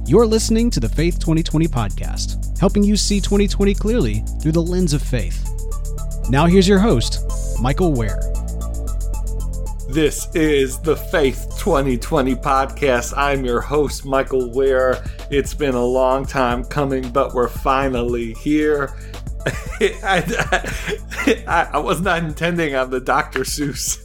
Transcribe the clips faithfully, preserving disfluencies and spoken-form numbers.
You're listening to the Faith twenty twenty podcast, helping you see twenty twenty clearly through the lens of faith. Now here's your host, Michael Ware. This is the Faith twenty twenty podcast. I'm your host, Michael Ware. It's been a long time coming, but we're finally here. I, I, I was not intending on the Doctor Seuss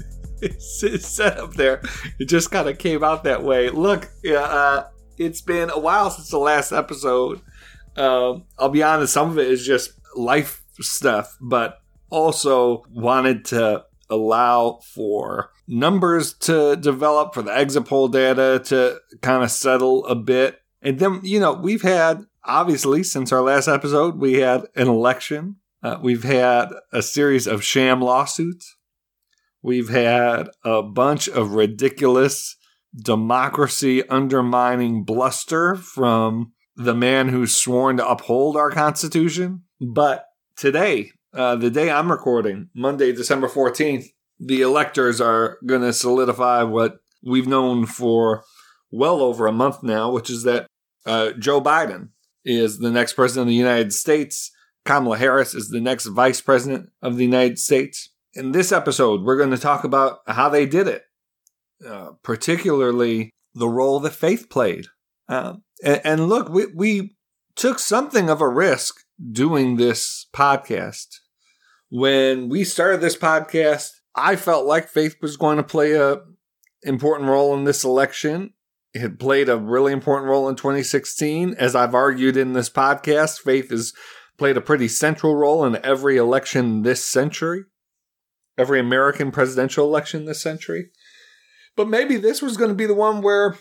setup there. It just kind of came out that way. Look, uh, it's been a while since the last episode. Um, I'll be honest, some of it is just life stuff, but also wanted to allow for numbers to develop, for the exit poll data to kind of settle a bit. And then, you know, we've had, obviously, since our last episode, we had an election. Uh, we've had a series of sham lawsuits. We've had a bunch of ridiculous democracy undermining bluster from the man who's sworn to uphold our Constitution. But today, uh, the day I'm recording, Monday, December fourteenth, the electors are going to solidify what we've known for well over a month now, which is that uh, Joe Biden is the next president of the United States. Kamala Harris is the next vice president of the United States. In this episode, we're going to talk about how they did it, uh, particularly the role that faith played. Uh, and, and look, we, we took something of a risk doing this podcast. When we started this podcast, I felt like faith was going to play a important role in this election. It had played a really important role in twenty sixteen. As I've argued in this podcast, faith has played a pretty central role in every election this century. Every American presidential election this century. But maybe this was going to be the one where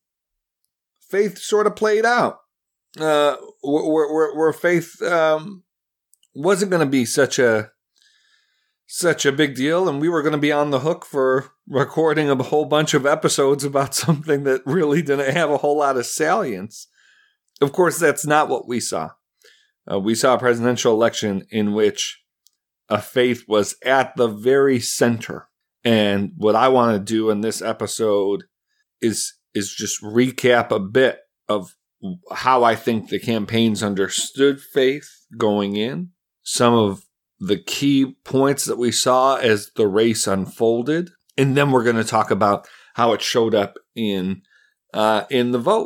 faith sort of played out. Uh, where, where, where faith um, wasn't going to be such a such a big deal, and we were going to be on the hook for recording a whole bunch of episodes about something that really didn't have a whole lot of salience. Of course, that's not what we saw. Uh, we saw a presidential election in which a faith was at the very center. And what I want to do in this episode is, is just recap a bit of how I think the campaigns understood faith going in, some of the key points that we saw as the race unfolded, and then we're going to talk about how it showed up in uh, in the vote.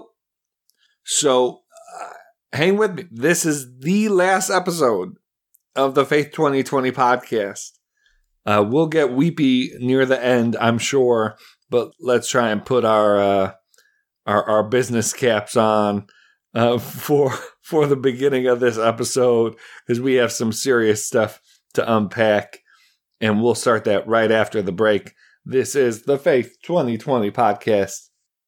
So uh, hang with me. This is the last episode of the Faith twenty twenty podcast. Uh, we'll get weepy near the end, I'm sure, but let's try and put our uh, our, our business caps on uh, for for the beginning of this episode, because we have some serious stuff to unpack, and we'll start that right after the break. This is the Faith twenty twenty podcast.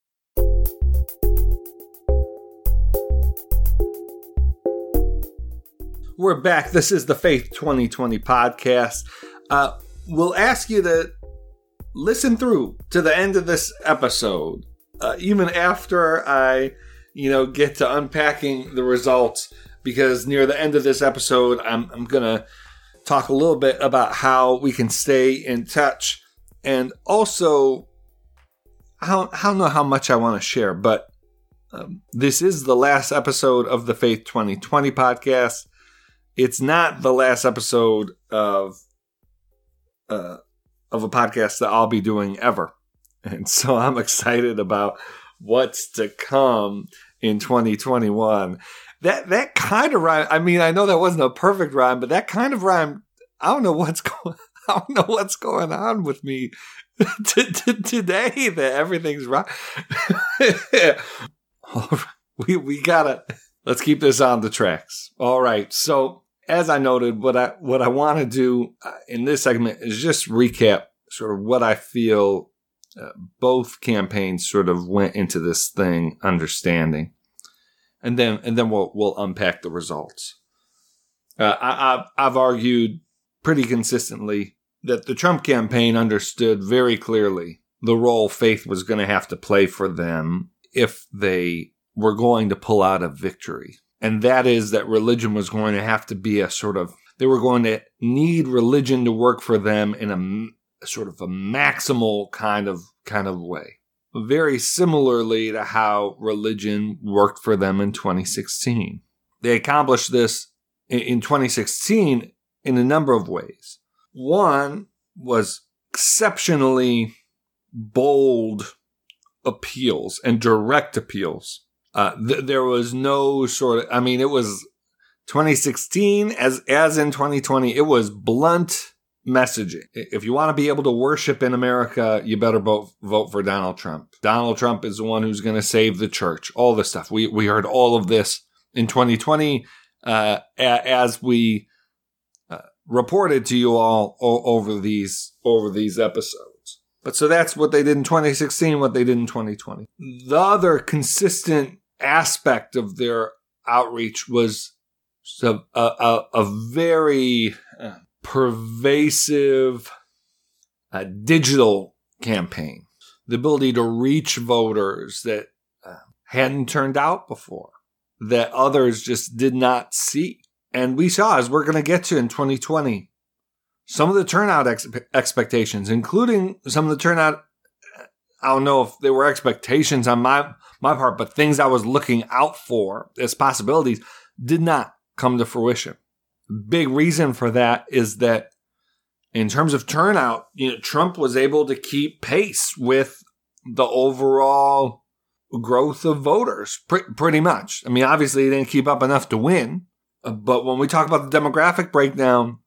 We're back. This is the Faith twenty twenty podcast. Uh, we'll ask you to listen through to the end of this episode, uh, even after I, you know, get to unpacking the results, because near the end of this episode, I'm, I'm going to talk a little bit about how we can stay in touch, and also, I don't, I don't know how much I want to share, but um, this is the last episode of the Faith twenty twenty podcast. It's not the last episode of uh, of a podcast that I'll be doing ever. And so I'm excited about what's to come in twenty twenty-one. That that kind of rhyme, I mean, I know that wasn't a perfect rhyme, but that kind of rhyme, I don't know what's going I don't know what's going on with me t- t- today that everything's right. we we gotta let's keep this on the tracks. All right. So as I noted, what I what I want to do in this segment is just recap sort of what I feel uh, both campaigns sort of went into this thing understanding, and then and then we'll we'll unpack the results. Uh, I, I've I've argued pretty consistently that the Trump campaign understood very clearly the role faith was going to have to play for them if they were going to pull out a victory. And that is that religion was going to have to be a sort of, they were going to need religion to work for them in a, a sort of a maximal kind of kind of way. very similarly to how religion worked for them in twenty sixteen. They accomplished this in twenty sixteen in a number of ways. One was exceptionally bold appeals and direct appeals. Uh, th- there was no sort of, I mean, it was twenty sixteen as, as in twenty twenty, it was blunt messaging. If you want to be able to worship in America, you better vote, vote for Donald Trump. Donald Trump is the one who's going to save the church. All this stuff. We, we heard all of this in twenty twenty, uh, as we uh, reported to you all o- over these, over these episodes. But so that's what they did in twenty sixteen, what they did in twenty twenty. The other consistent aspect of their outreach was a, a, a very uh, pervasive uh, digital campaign. The ability to reach voters that uh, hadn't turned out before, that others just did not see. And we saw, as we're going to get to in twenty twenty, some of the turnout ex- expectations, including some of the turnout, I don't know if they were expectations on my, my part, but things I was looking out for as possibilities did not come to fruition. Big reason for that is that in terms of turnout, you know, Trump was able to keep pace with the overall growth of voters, pr- pretty much. I mean, obviously he didn't keep up enough to win, but when we talk about the demographic breakdown,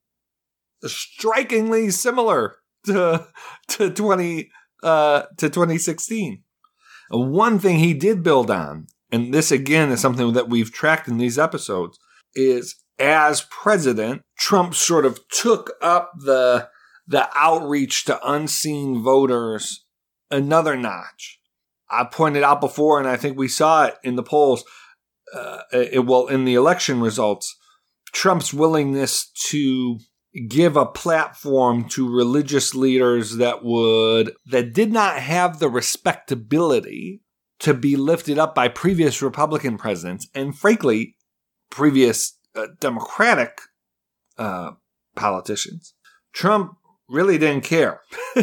strikingly similar to to twenty uh, to twenty sixteen. One thing he did build on, and this again is something that we've tracked in these episodes, is as president, Trump sort of took up the the outreach to unseen voters another notch. I pointed out before, and I think we saw it in the polls, uh, it, well, in the election results, Trump's willingness to give a platform to religious leaders that would, that did not have the respectability to be lifted up by previous Republican presidents, and frankly, previous uh, Democratic uh, politicians. Trump really didn't care.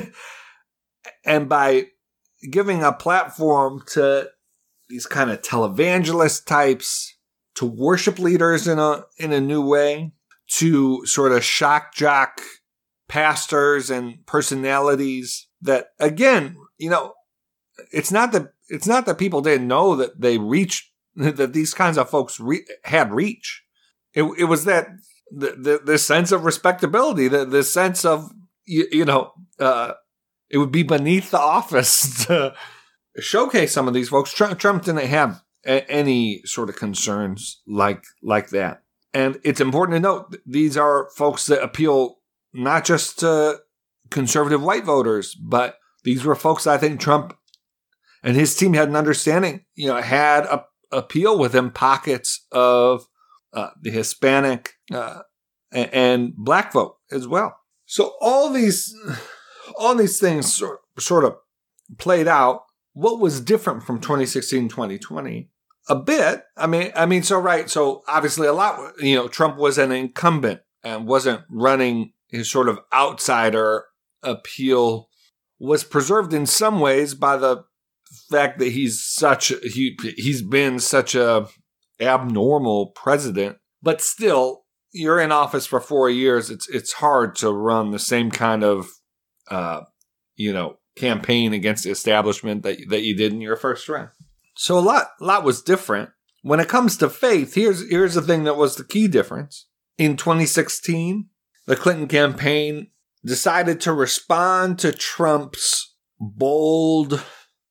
And by giving a platform to these kind of televangelist types, to worship leaders in a in a new way, to sort of shock jock pastors and personalities that, again, you know, it's not that it's not that people didn't know that they reached, that these kinds of folks re- had reach. It, it was that the, the the sense of respectability, the the sense of you, you know, uh, it would be beneath the office to showcase some of these folks. Trump, Trump didn't have a, any sort of concerns like like that. And it's important to note, these are folks that appeal not just to conservative white voters, but these were folks I think Trump and his team had an understanding, you know, had a appeal within pockets of uh, the Hispanic uh, and, and black vote as well. So all these, all these things sort, sort of played out. What was different from twenty sixteen, twenty twenty? A bit. I mean, I mean, so right. So obviously a lot, you know, Trump was an incumbent and wasn't running. His sort of outsider appeal was preserved in some ways by the fact that he's such, he, he's been such a abnormal president, but still you're in office for four years. It's, it's hard to run the same kind of, uh, you know, campaign against the establishment that, that you did in your first run. So a lot, a lot was different. When it comes to faith, here's here's the thing that was the key difference. In twenty sixteen, the Clinton campaign decided to respond to Trump's bold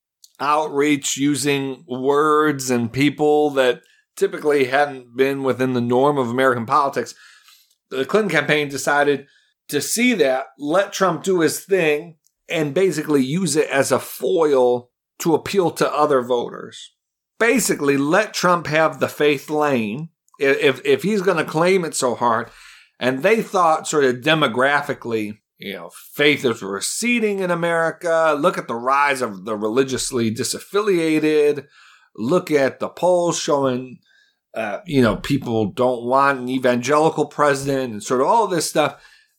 outreach using words and people that typically hadn't been within the norm of American politics. The Clinton campaign decided to see that, let Trump do his thing, and basically use it as a foil to appeal to other voters. Basically, let Trump have the faith lane if if he's going to claim it so hard. And they thought sort of demographically, you know, faith is receding in America. Look at the rise of the religiously disaffiliated. Look at the polls showing, uh, you know, people don't want an evangelical president and sort of all this stuff.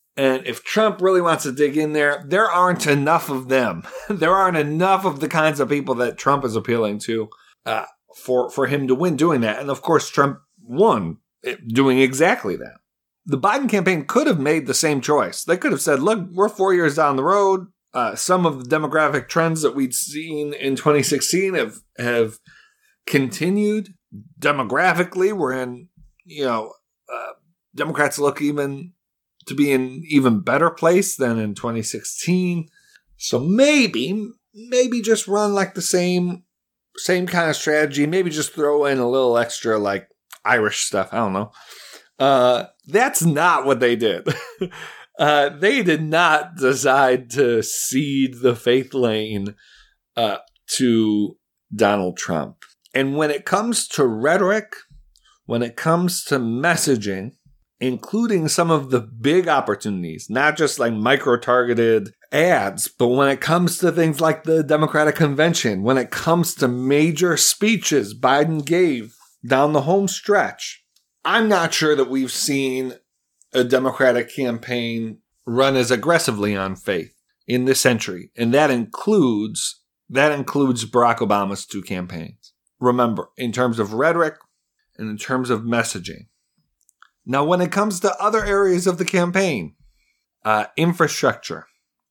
And if Trump really wants to dig in there, there aren't enough of them. There aren't enough of the kinds of people that Trump is appealing to uh, for, for him to win doing that. And of course, Trump won doing exactly that. The Biden campaign could have made the same choice. They could have said, look, we're four years down the road. Uh, some of the demographic trends that we'd seen in twenty sixteen have, have continued. Demographically, we're in, you know, uh, Democrats look even to be in even better place than in twenty sixteen. So maybe, maybe just run like the same, same kind of strategy. Maybe just throw in a little extra like Irish stuff. I don't know. Uh, that's not what they did. uh, they did not decide to cede the faith lane uh, to Donald Trump. And when it comes to rhetoric, when it comes to messaging, including some of the big opportunities, not just like micro-targeted ads, but when it comes to things like the Democratic Convention, when it comes to major speeches Biden gave down the home stretch, I'm not sure that we've seen a Democratic campaign run as aggressively on faith in this century. And that includes, that includes Barack Obama's two campaigns. Remember, in terms of rhetoric and in terms of messaging. Now, when it comes to other areas of the campaign, uh, infrastructure,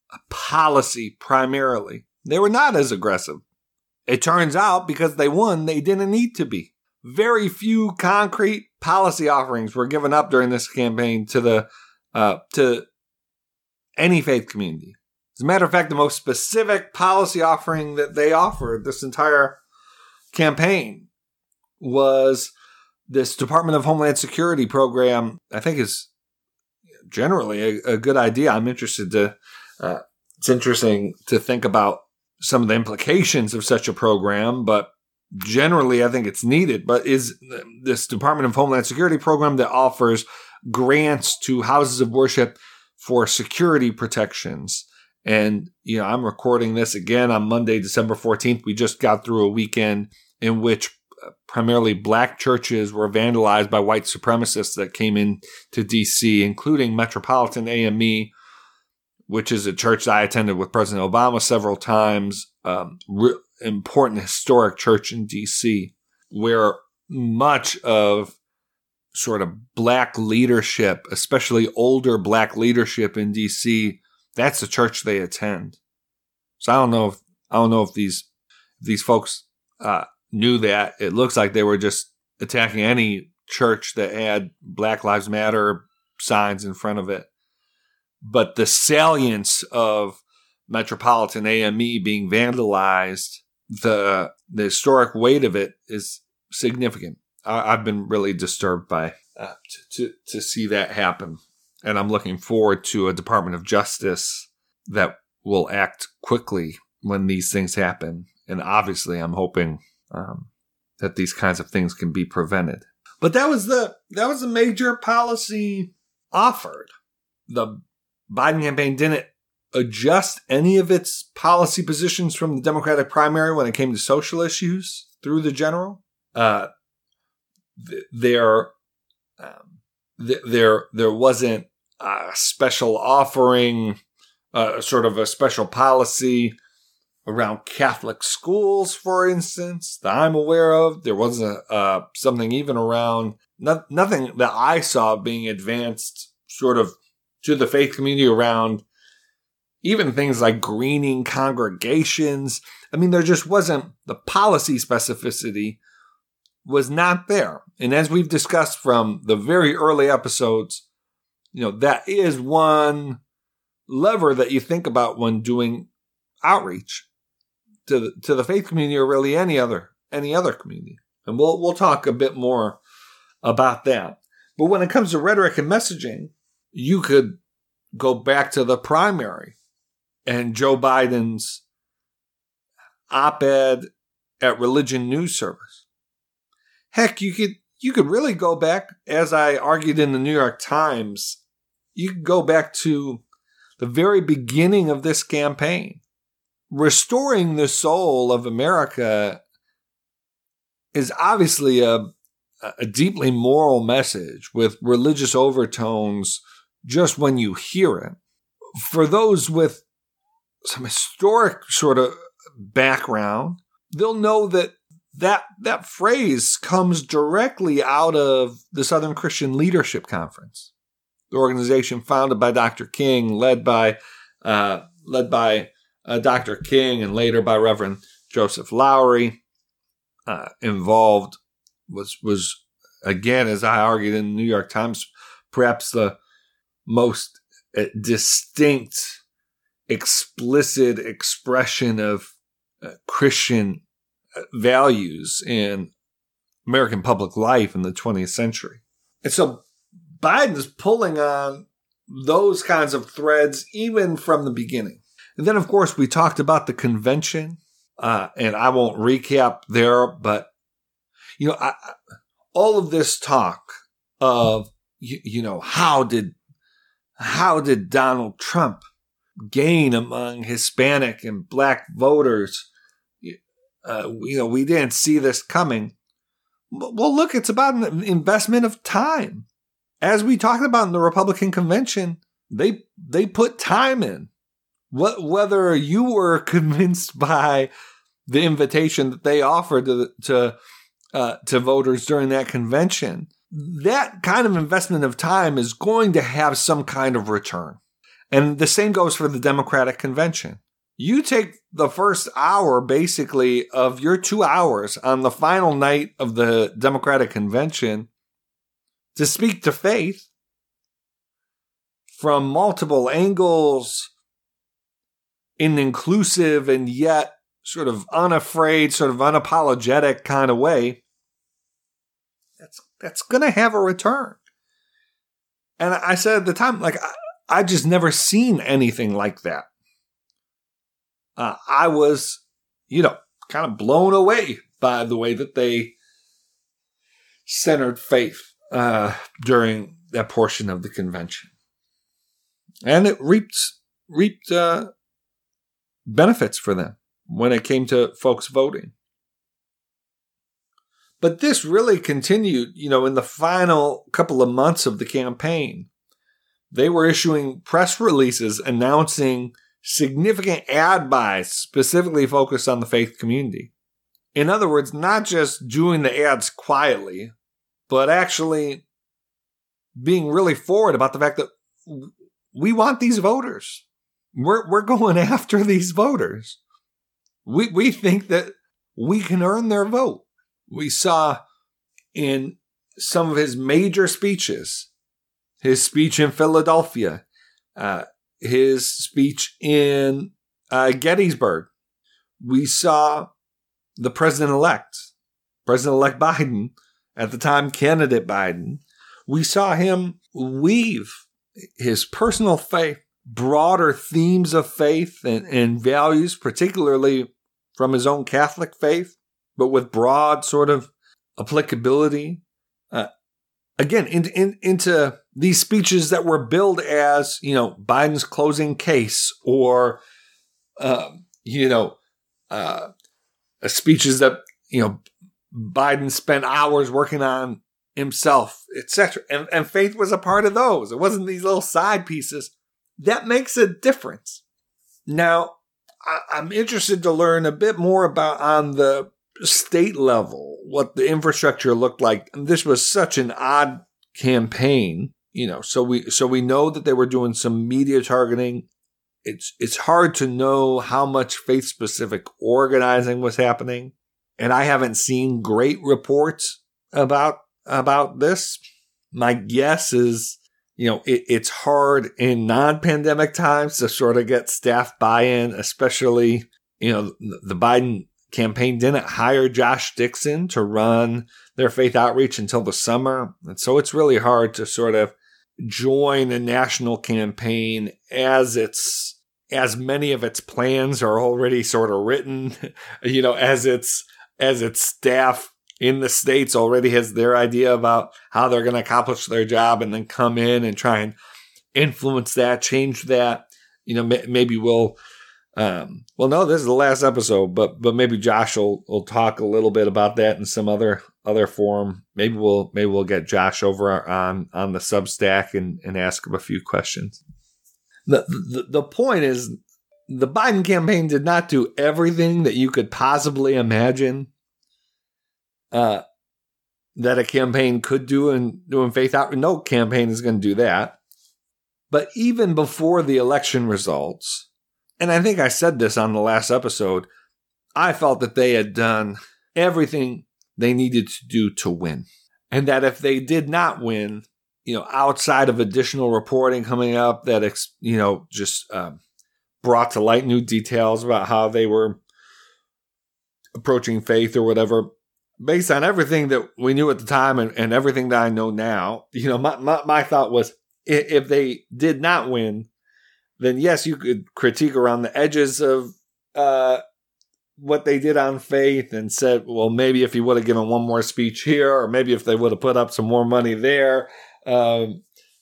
policy primarily, they were not as aggressive. It turns out because they won, they didn't need to be. Very few concrete policy offerings were given up during this campaign to the uh, to any faith community. As a matter of fact, the most specific policy offering that they offered this entire campaign was this Department of Homeland Security program. I think is generally a, a good idea. I'm interested to. Uh, it's interesting to think about some of the implications of such a program, but generally, I think it's needed. But is this Department of Homeland Security program that offers grants to houses of worship for security protections. And, you know, I'm recording this again on Monday, December fourteenth. We just got through a weekend in which primarily black churches were vandalized by white supremacists that came in to D C, including Metropolitan A M E, which is a church that I attended with President Obama several times. Um, re- important historic church in D C, where much of sort of black leadership, especially older black leadership in D C, that's the church they attend. So I don't know if I don't know if these if these folks uh, knew that. It looks like they were just attacking any church that had Black Lives Matter signs in front of it. But the salience of Metropolitan A M E being vandalized, the the historic weight of it is significant. I, I've been really disturbed by uh, to, to to see that happen, and I'm looking forward to a Department of Justice that will act quickly when these things happen. And obviously, I'm hoping um, that these kinds of things can be prevented. But that was the that was a major policy offered. The Biden campaign didn't adjust any of its policy positions from the Democratic primary when it came to social issues through the general. Uh, th- there, um, th- there, there wasn't a special offering, uh, sort of a special policy around Catholic schools, for instance, that I'm aware of. There wasn't uh, something even around, no- nothing that I saw being advanced sort of to the faith community around even things like greening congregations. I mean, there just wasn't, the policy specificity was not there. And as we've discussed from the very early episodes, you know, that is one lever that you think about when doing outreach to the, to the faith community, or really any other any other community. And we'll we'll talk a bit more about that. But when it comes to rhetoric and messaging, you could go back to the primary and Joe Biden's op-ed at Religion News Service. Heck, you could you could really go back, as I argued in the New York Times, you could go back to the very beginning of this campaign. Restoring the soul of America is obviously a, a deeply moral message with religious overtones just when you hear it. For those with some historic sort of background, they'll know that that, that phrase comes directly out of the Southern Christian Leadership Conference, the organization founded by Doctor King, led by uh, led by uh, Doctor King, and later by Reverend Joseph Lowry. Uh, involved was was again, as I argued in the New York Times, perhaps the most uh, distinct, explicit expression of uh, Christian values in American public life in the twentieth century. And so Biden is pulling on those kinds of threads even from the beginning. And then, of course, we talked about the convention, uh, and I won't recap there, but, you know, I, I, all of this talk of, you, you know, how did, how did Donald Trump gain among Hispanic and Black voters? Uh, you know, we didn't see this coming. Well, look, it's about an investment of time. As we talked about in the Republican convention, they they put time in. What, whether you were convinced by the invitation that they offered to to uh, to voters during that convention, that kind of investment of time is going to have some kind of return. And the same goes for the Democratic convention. You take the first hour, basically, of your two hours on the final night of the Democratic convention to speak to faith from multiple angles in an inclusive and yet sort of unafraid, sort of unapologetic kind of way. That's that's going to have a return. And I said at the time, like, I, I just never seen anything like that. Uh, I was, you know, kind of blown away by the way that they centered faith uh, during that portion of the convention. And it reaped, reaped uh, benefits for them when it came to folks voting. But this really continued, you know, in the final couple of months of the campaign. They were issuing press releases announcing significant ad buys specifically focused on the faith community. In other words, not just doing the ads quietly, but actually being really forward about the fact that we want these voters. We're we're going after these voters. We we think that we can earn their vote. We saw in some of his major speeches, his speech in Philadelphia, uh, his speech in uh, Gettysburg, we saw the president-elect, President-elect Biden, at the time candidate Biden, we saw him weave his personal faith, broader themes of faith and, and values, particularly from his own Catholic faith, but with broad sort of applicability, uh, again, in, in, into these speeches that were billed as, you know, Biden's closing case, or, uh, you know, uh, speeches that, you know, Biden spent hours working on himself, et cetera. And, and faith was a part of those. It wasn't these little side pieces. That makes a difference. Now, I, I'm interested to learn a bit more about on the state level, what the infrastructure looked like. And this was such an odd campaign, you know, so we, so we know that they were doing some media targeting. It's, it's hard to know how much faith specific organizing was happening. And I haven't seen great reports about, about this. My guess is, you know, it, it's hard in non-pandemic times to sort of get staff buy-in, especially, you know, the Biden campaign didn't hire Josh Dixon to run their faith outreach until the summer. And so it's really hard to sort of join a national campaign as it's, as many of its plans are already sort of written, you know, as its, as its staff in the states already has their idea about how they're going to accomplish their job, and then come in and try and influence that, change that. You know, maybe we'll, um, well, no, this is the last episode, but but maybe Josh will, will talk a little bit about that and some other other forum. Maybe we'll maybe we'll get Josh over on, on the Substack and, and ask him a few questions. The, the the point is, the Biden campaign did not do everything that you could possibly imagine uh, that a campaign could do in doing faith out. No campaign is going to do that. But even before the election results, and I think I said this on the last episode, I felt that they had done everything they needed to do to win. And that if they did not win, you know, outside of additional reporting coming up that, you know, just um, brought to light new details about how they were approaching faith or whatever, based on everything that we knew at the time and, and everything that I know now, you know, my, my, my thought was, if they did not win, then yes, you could critique around the edges of uh, what they did on faith and said, well, maybe if he would have given one more speech here, or maybe if they would have put up some more money there, um,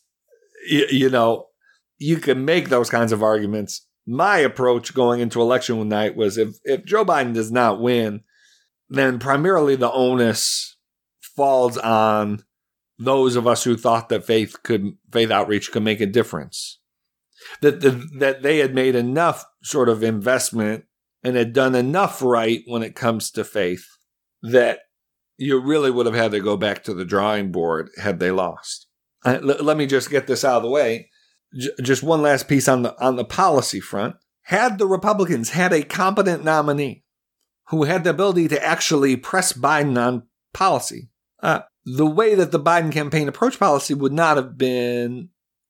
you, you know, you can make those kinds of arguments. My approach going into election night was if, if Joe Biden does not win, then primarily the onus falls on those of us who thought that faith could, faith outreach could make a difference. That the, that they had made enough sort of investment and had done enough right when it comes to faith that you really would have had to go back to the drawing board had they lost. Uh, l- let me just get this out of the way. J- just one last piece on the on the policy front. Had the Republicans had a competent nominee who had the ability to actually press Biden on policy, uh, the way that the Biden campaign approached policy would not have been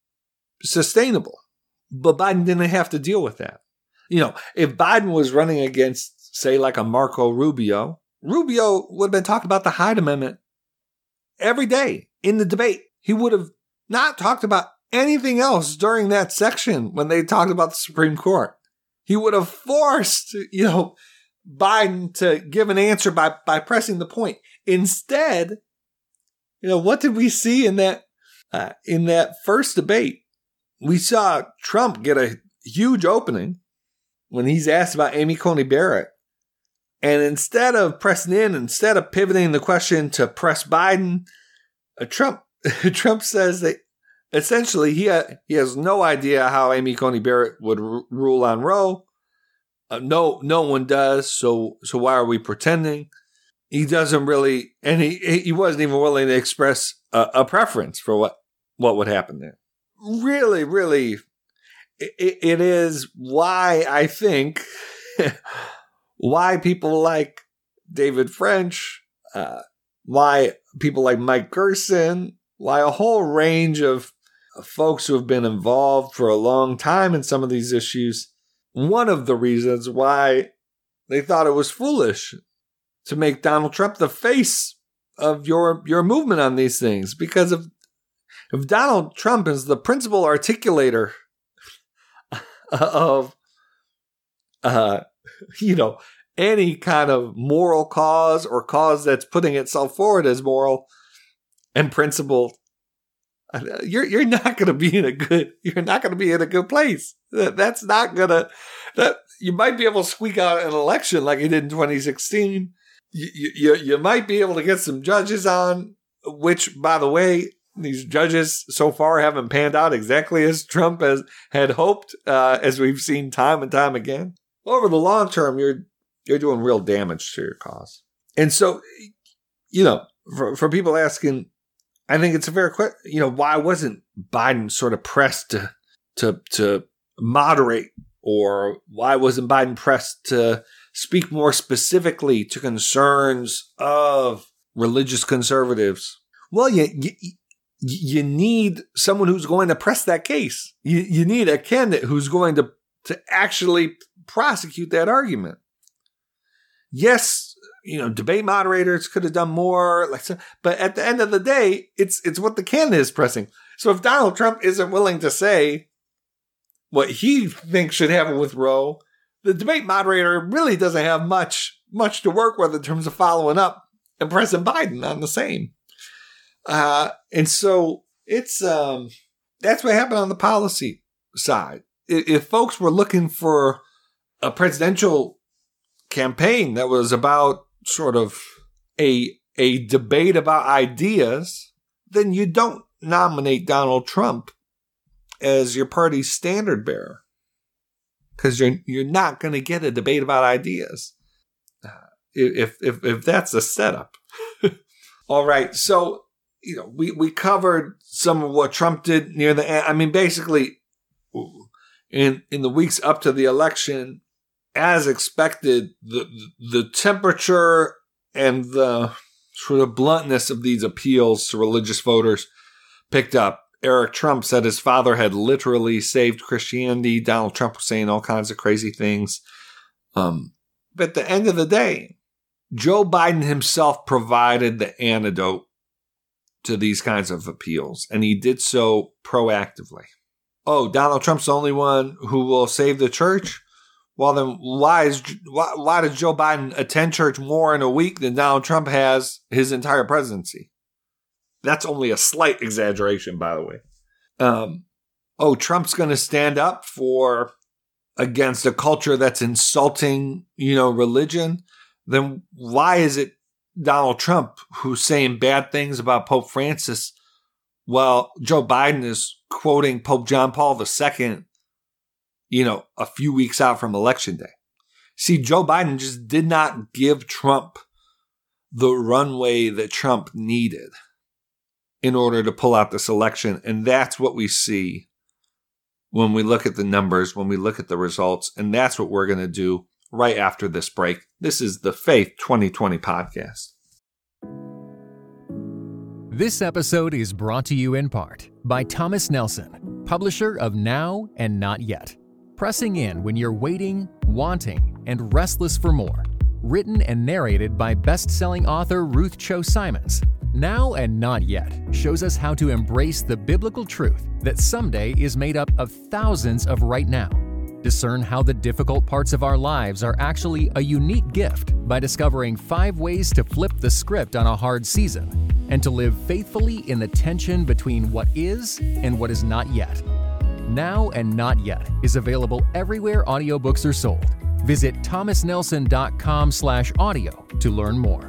sustainable. But Biden didn't have to deal with that. You know, if Biden was running against, say, like a Marco Rubio, Rubio would have been talking about the Hyde Amendment every day in the debate. He would have not talked about anything else during that section when they talked about the Supreme Court. He would have forced, you know, Biden to give an answer by, by pressing the point. Instead, you know, what did we see in that uh, in that first debate? We saw Trump get a huge opening when he's asked about Amy Coney Barrett. And instead of pressing in, instead of pivoting the question to press Biden, uh, Trump Trump says that essentially he ha- he has no idea how Amy Coney Barrett would r- rule on Roe. Uh, no, no one does. So, so why are we pretending? He doesn't really, and he he wasn't even willing to express a, a preference for what, what would happen there. Really, really, it, it is why I think why people like David French, uh, why people like Mike Gerson, why a whole range of folks who have been involved for a long time in some of these issues. One of the reasons why they thought it was foolish to make Donald Trump the face of your, your movement on these things. Because if, if Donald Trump is the principal articulator of, uh, you know, any kind of moral cause or cause that's putting itself forward as moral and principled, you're you're not going to be in a good you're not going to be in a good place. That, that's not going to that you might be able to squeak out an election like you did in twenty sixteen. You, you you might be able to get some judges on, which, by the way, these judges so far haven't panned out exactly as Trump has had hoped, uh, as we've seen time and time again. Over the long term, you're you're doing real damage to your cause. And so, you know, for, for people asking, I think it's a fair question. You know, why wasn't Biden sort of pressed to to to moderate, or why wasn't Biden pressed to speak more specifically to concerns of religious conservatives? Well, you you, you need someone who's going to press that case. You you need a candidate who's going to to actually prosecute that argument. Yes, you know, debate moderators could have done more, like, but at the end of the day, it's it's what the candidate is pressing. So if Donald Trump isn't willing to say what he thinks should happen with Roe, the debate moderator really doesn't have much much to work with in terms of following up and pressing Biden on the same. Uh, and so it's um, that's what happened on the policy side. If, if folks were looking for a presidential campaign that was about sort of a a debate about ideas, then you don't nominate Donald Trump as your party's standard bearer, because you're you're not going to get a debate about ideas uh, if if if that's a setup. All right, so you know we we covered some of what Trump did near the end. I mean, basically, in in the weeks up to the election, as expected, the the temperature and the sort of bluntness of these appeals to religious voters picked up. Eric Trump said his father had literally saved Christianity. Donald Trump was saying all kinds of crazy things. Um, but at the end of the day, Joe Biden himself provided the antidote to these kinds of appeals, and he did so proactively. Oh, Donald Trump's the only one who will save the church? Well, then why is why, why does Joe Biden attend church more in a week than Donald Trump has his entire presidency? That's only a slight exaggeration, by the way. Um, oh, Trump's going to stand up for against a culture that's insulting, you know, religion. Then why is it Donald Trump who's saying bad things about Pope Francis while Joe Biden is quoting Pope John Paul the Second, you know, a few weeks out from Election Day? See, Joe Biden just did not give Trump the runway that Trump needed in order to pull out this election. And that's what we see when we look at the numbers, when we look at the results. And that's what we're going to do right after this break. This is the Faith twenty twenty podcast. This episode is brought to you in part by Thomas Nelson, publisher of Now and Not Yet. Pressing in when you're waiting, wanting, and restless for more. Written and narrated by best-selling author Ruth Cho Simons. Now and Not Yet shows us how to embrace the biblical truth that someday is made up of thousands of right now. Discern how the difficult parts of our lives are actually a unique gift by discovering five ways to flip the script on a hard season and to live faithfully in the tension between what is and what is not yet. Now and Not Yet is available everywhere audiobooks are sold. Visit thomas nelson dot com slash audio to learn more.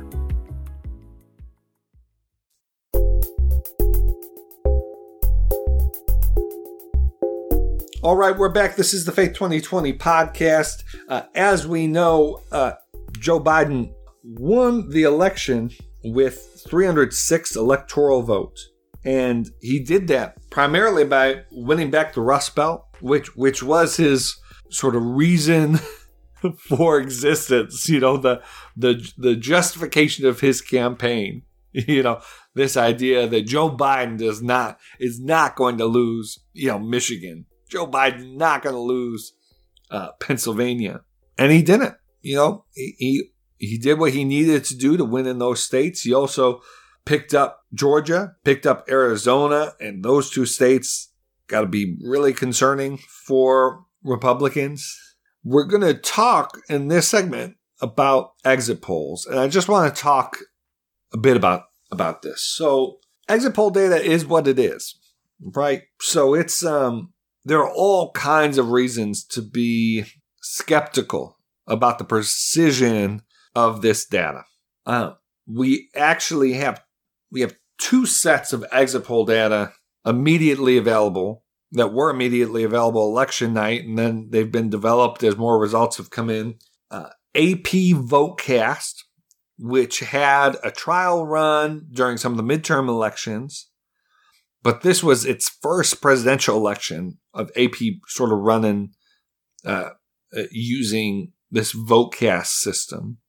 All right, we're back. This is the Faith twenty twenty podcast. Uh, as we know, uh, Joe Biden won the election with three hundred six electoral votes. And he did that primarily by winning back the Rust Belt, which which was his sort of reason for existence, you know, the the the justification of his campaign. You know, this idea that Joe Biden does not is not going to lose, you know, Michigan. Joe Biden not going to lose uh, Pennsylvania, and he didn't. You know, he, he he did what he needed to do to win in those states. He also picked up Georgia, picked up Arizona, and those two states got to be really concerning for Republicans. We're going to talk in this segment about exit polls, and I just want to talk a bit about about this. So, exit poll data is what it is, right? So it's um. There are all kinds of reasons to be skeptical about the precision of this data. Uh, we actually have we have two sets of exit poll data immediately available that were immediately available election night, and then they've been developed as more results have come in. Uh, A P Votecast, which had a trial run during some of the midterm elections, but this was its first presidential election of A P sort of running uh, uh, using this Votecast system.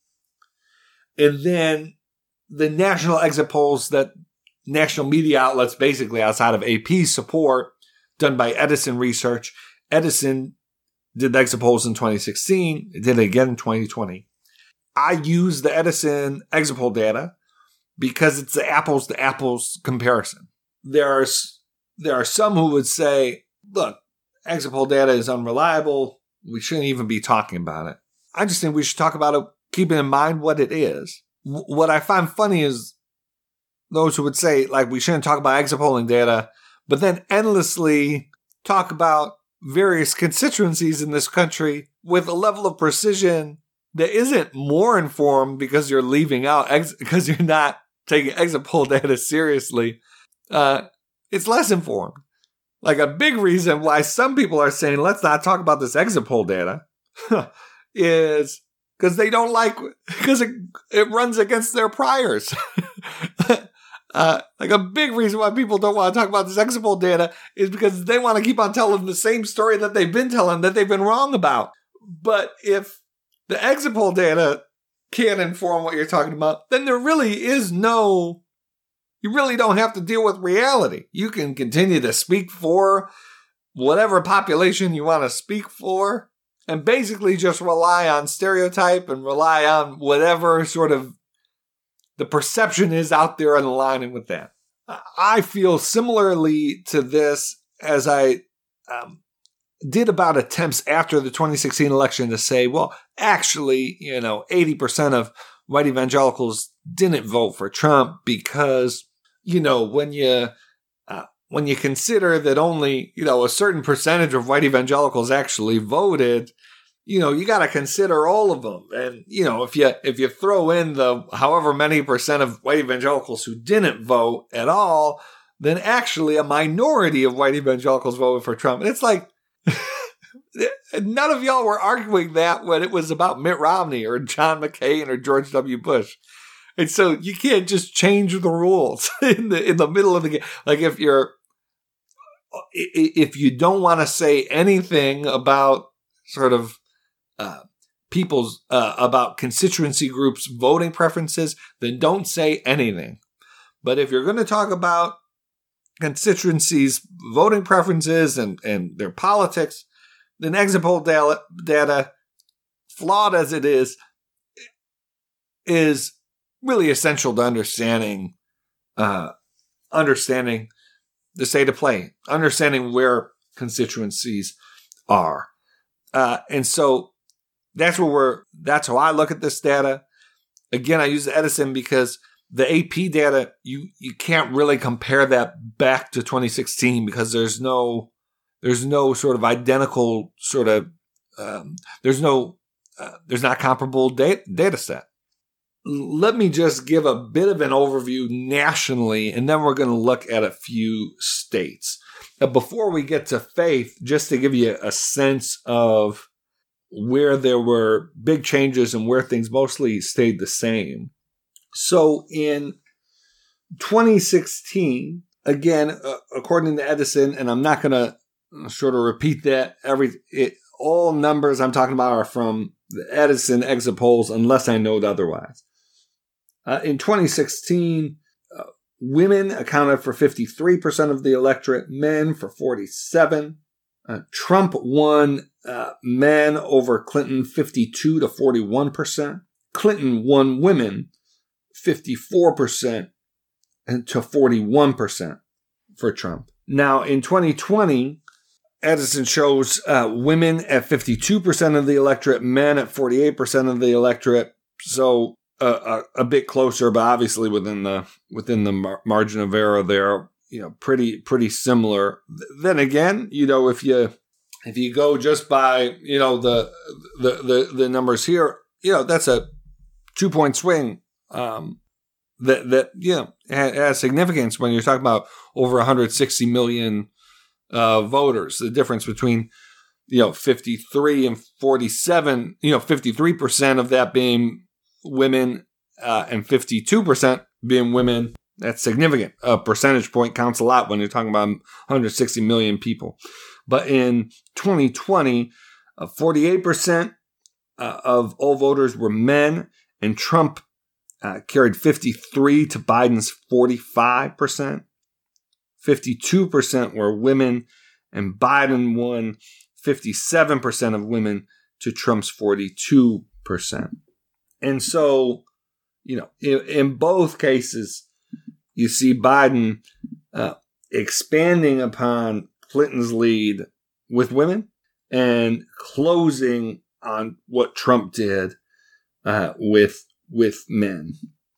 And then the national exit polls that national media outlets basically outside of A P support, done by Edison Research. Edison did the exit polls in twenty sixteen. It did it again in twenty twenty. I use the Edison exit poll data because it's the apples to apples comparison. There are, there are some who would say, look, exit poll data is unreliable. We shouldn't even be talking about it. I just think we should talk about it, keeping in mind what it is. W- what I find funny is those who would say, like, we shouldn't talk about exit polling data, but then endlessly talk about various constituencies in this country with a level of precision that isn't more informed because you're leaving out, ex- because you're not taking exit poll data seriously. Uh, it's less informed. Like a big reason why some people are saying, let's not talk about this exit poll data is because they don't like, because it, it runs against their priors. uh, like a big reason why people don't want to talk about this exit poll data is because they want to keep on telling the same story that they've been telling that they've been wrong about. But if the exit poll data can't inform what you're talking about, then there really is no, you really don't have to deal with reality. You can continue to speak for whatever population you want to speak for and basically just rely on stereotype and rely on whatever sort of the perception is out there and aligning with that. I feel similarly to this as I um, did about attempts after the twenty sixteen election to say, well, actually, you know, eighty percent of white evangelicals didn't vote for Trump because, you know, when you uh, when you consider that only, you know, a certain percentage of white evangelicals actually voted, you know, you got to consider all of them. And, you know, if you if you throw in the however many percent of white evangelicals who didn't vote at all, then actually a minority of white evangelicals voted for Trump. And it's like, none of y'all were arguing that when it was about Mitt Romney or John McCain or George W. Bush. And so you can't just change the rules in the in the middle of the game. Like if you're, if you don't want to say anything about sort of uh, people's, uh, about constituency groups' voting preferences, then don't say anything. But if you're going to talk about constituencies' voting preferences and, and their politics, then exit poll data, data, flawed as it is, is really essential to understanding, uh, understanding the state of play, understanding where constituencies are. Uh, and so that's where we're, that's how I look at this data. Again, I use Edison because the A P data, you, you can't really compare that back to twenty sixteen because there's no, there's no sort of identical sort of, um, there's no, uh, there's not comparable data, data set. Let me just give a bit of an overview nationally, and then we're going to look at a few states. Now, before we get to faith, just to give you a sense of where there were big changes and where things mostly stayed the same. So in twenty sixteen, again, uh, according to Edison, and I'm not going to sort of repeat that, every it, all numbers I'm talking about are from the Edison exit polls unless I note otherwise. Uh, in twenty sixteen, uh, women accounted for fifty-three percent of the electorate, men for forty-seven. Uh, Trump won uh, men over Clinton fifty-two to forty-one percent. Clinton won women fifty-four percent and to forty-one percent for Trump. Now, in twenty twenty, Edison shows uh, women at fifty-two percent of the electorate, men at forty-eight percent of the electorate. So uh, a, a bit closer, but obviously within the within the mar- margin of error there, you know, pretty pretty similar. Then again, you know, if you if you go just by, you know, the the the, the numbers here, you know, that's a two point swing. Um, that that you know has significance when you're talking about over one hundred sixty million uh, voters. The difference between, you know, fifty-three and forty-seven, you know, fifty-three percent of that being women uh, and fifty-two percent being women. That's significant. A percentage point counts a lot when you're talking about one hundred sixty million people. But in twenty twenty, uh, forty-eight percent uh, of all voters were men, and Trump Uh, carried fifty-three to Biden's forty-five percent. fifty-two percent were women, and Biden won fifty-seven percent of women to Trump's forty-two percent. And so, you know, in, in both cases, you see Biden uh, expanding upon Clinton's lead with women and closing on what Trump did uh, with with men,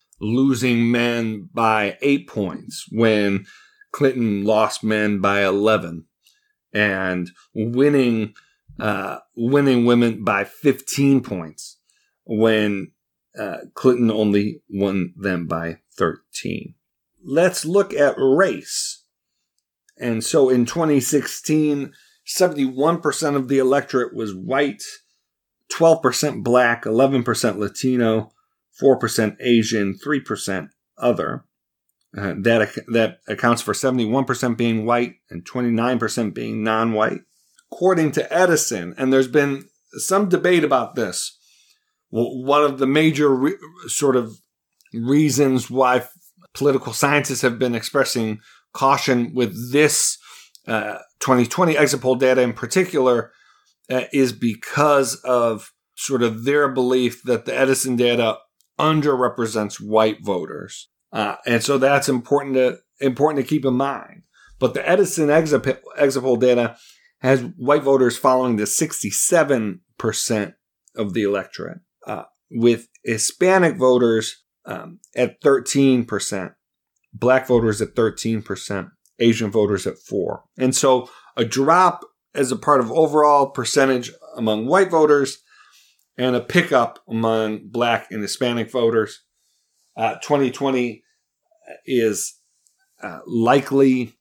losing men by eight points when Clinton lost men by eleven, and winning uh, winning women by fifteen points when uh, Clinton only won them by thirteen. Let's look at race. And so in twenty sixteen, seventy-one percent of the electorate was white, twelve percent black, eleven percent Latino, four percent Asian, three percent other. Uh, that, that accounts for seventy-one percent being white and twenty-nine percent being non-white. According to Edison, and there's been some debate about this, well, one of the major re- sort of reasons why political scientists have been expressing caution with this uh, twenty twenty exit poll data in particular uh, is because of sort of their belief that the Edison data underrepresents white voters. Uh, and so that's important to important to keep in mind. But the Edison exit, exit poll data has white voters following the sixty-seven percent of the electorate, uh, with Hispanic voters um, at thirteen percent, black voters at thirteen percent, Asian voters at four percent. And so a drop as a part of overall percentage among white voters and a pickup among black and Hispanic voters. Uh, twenty twenty is uh, likely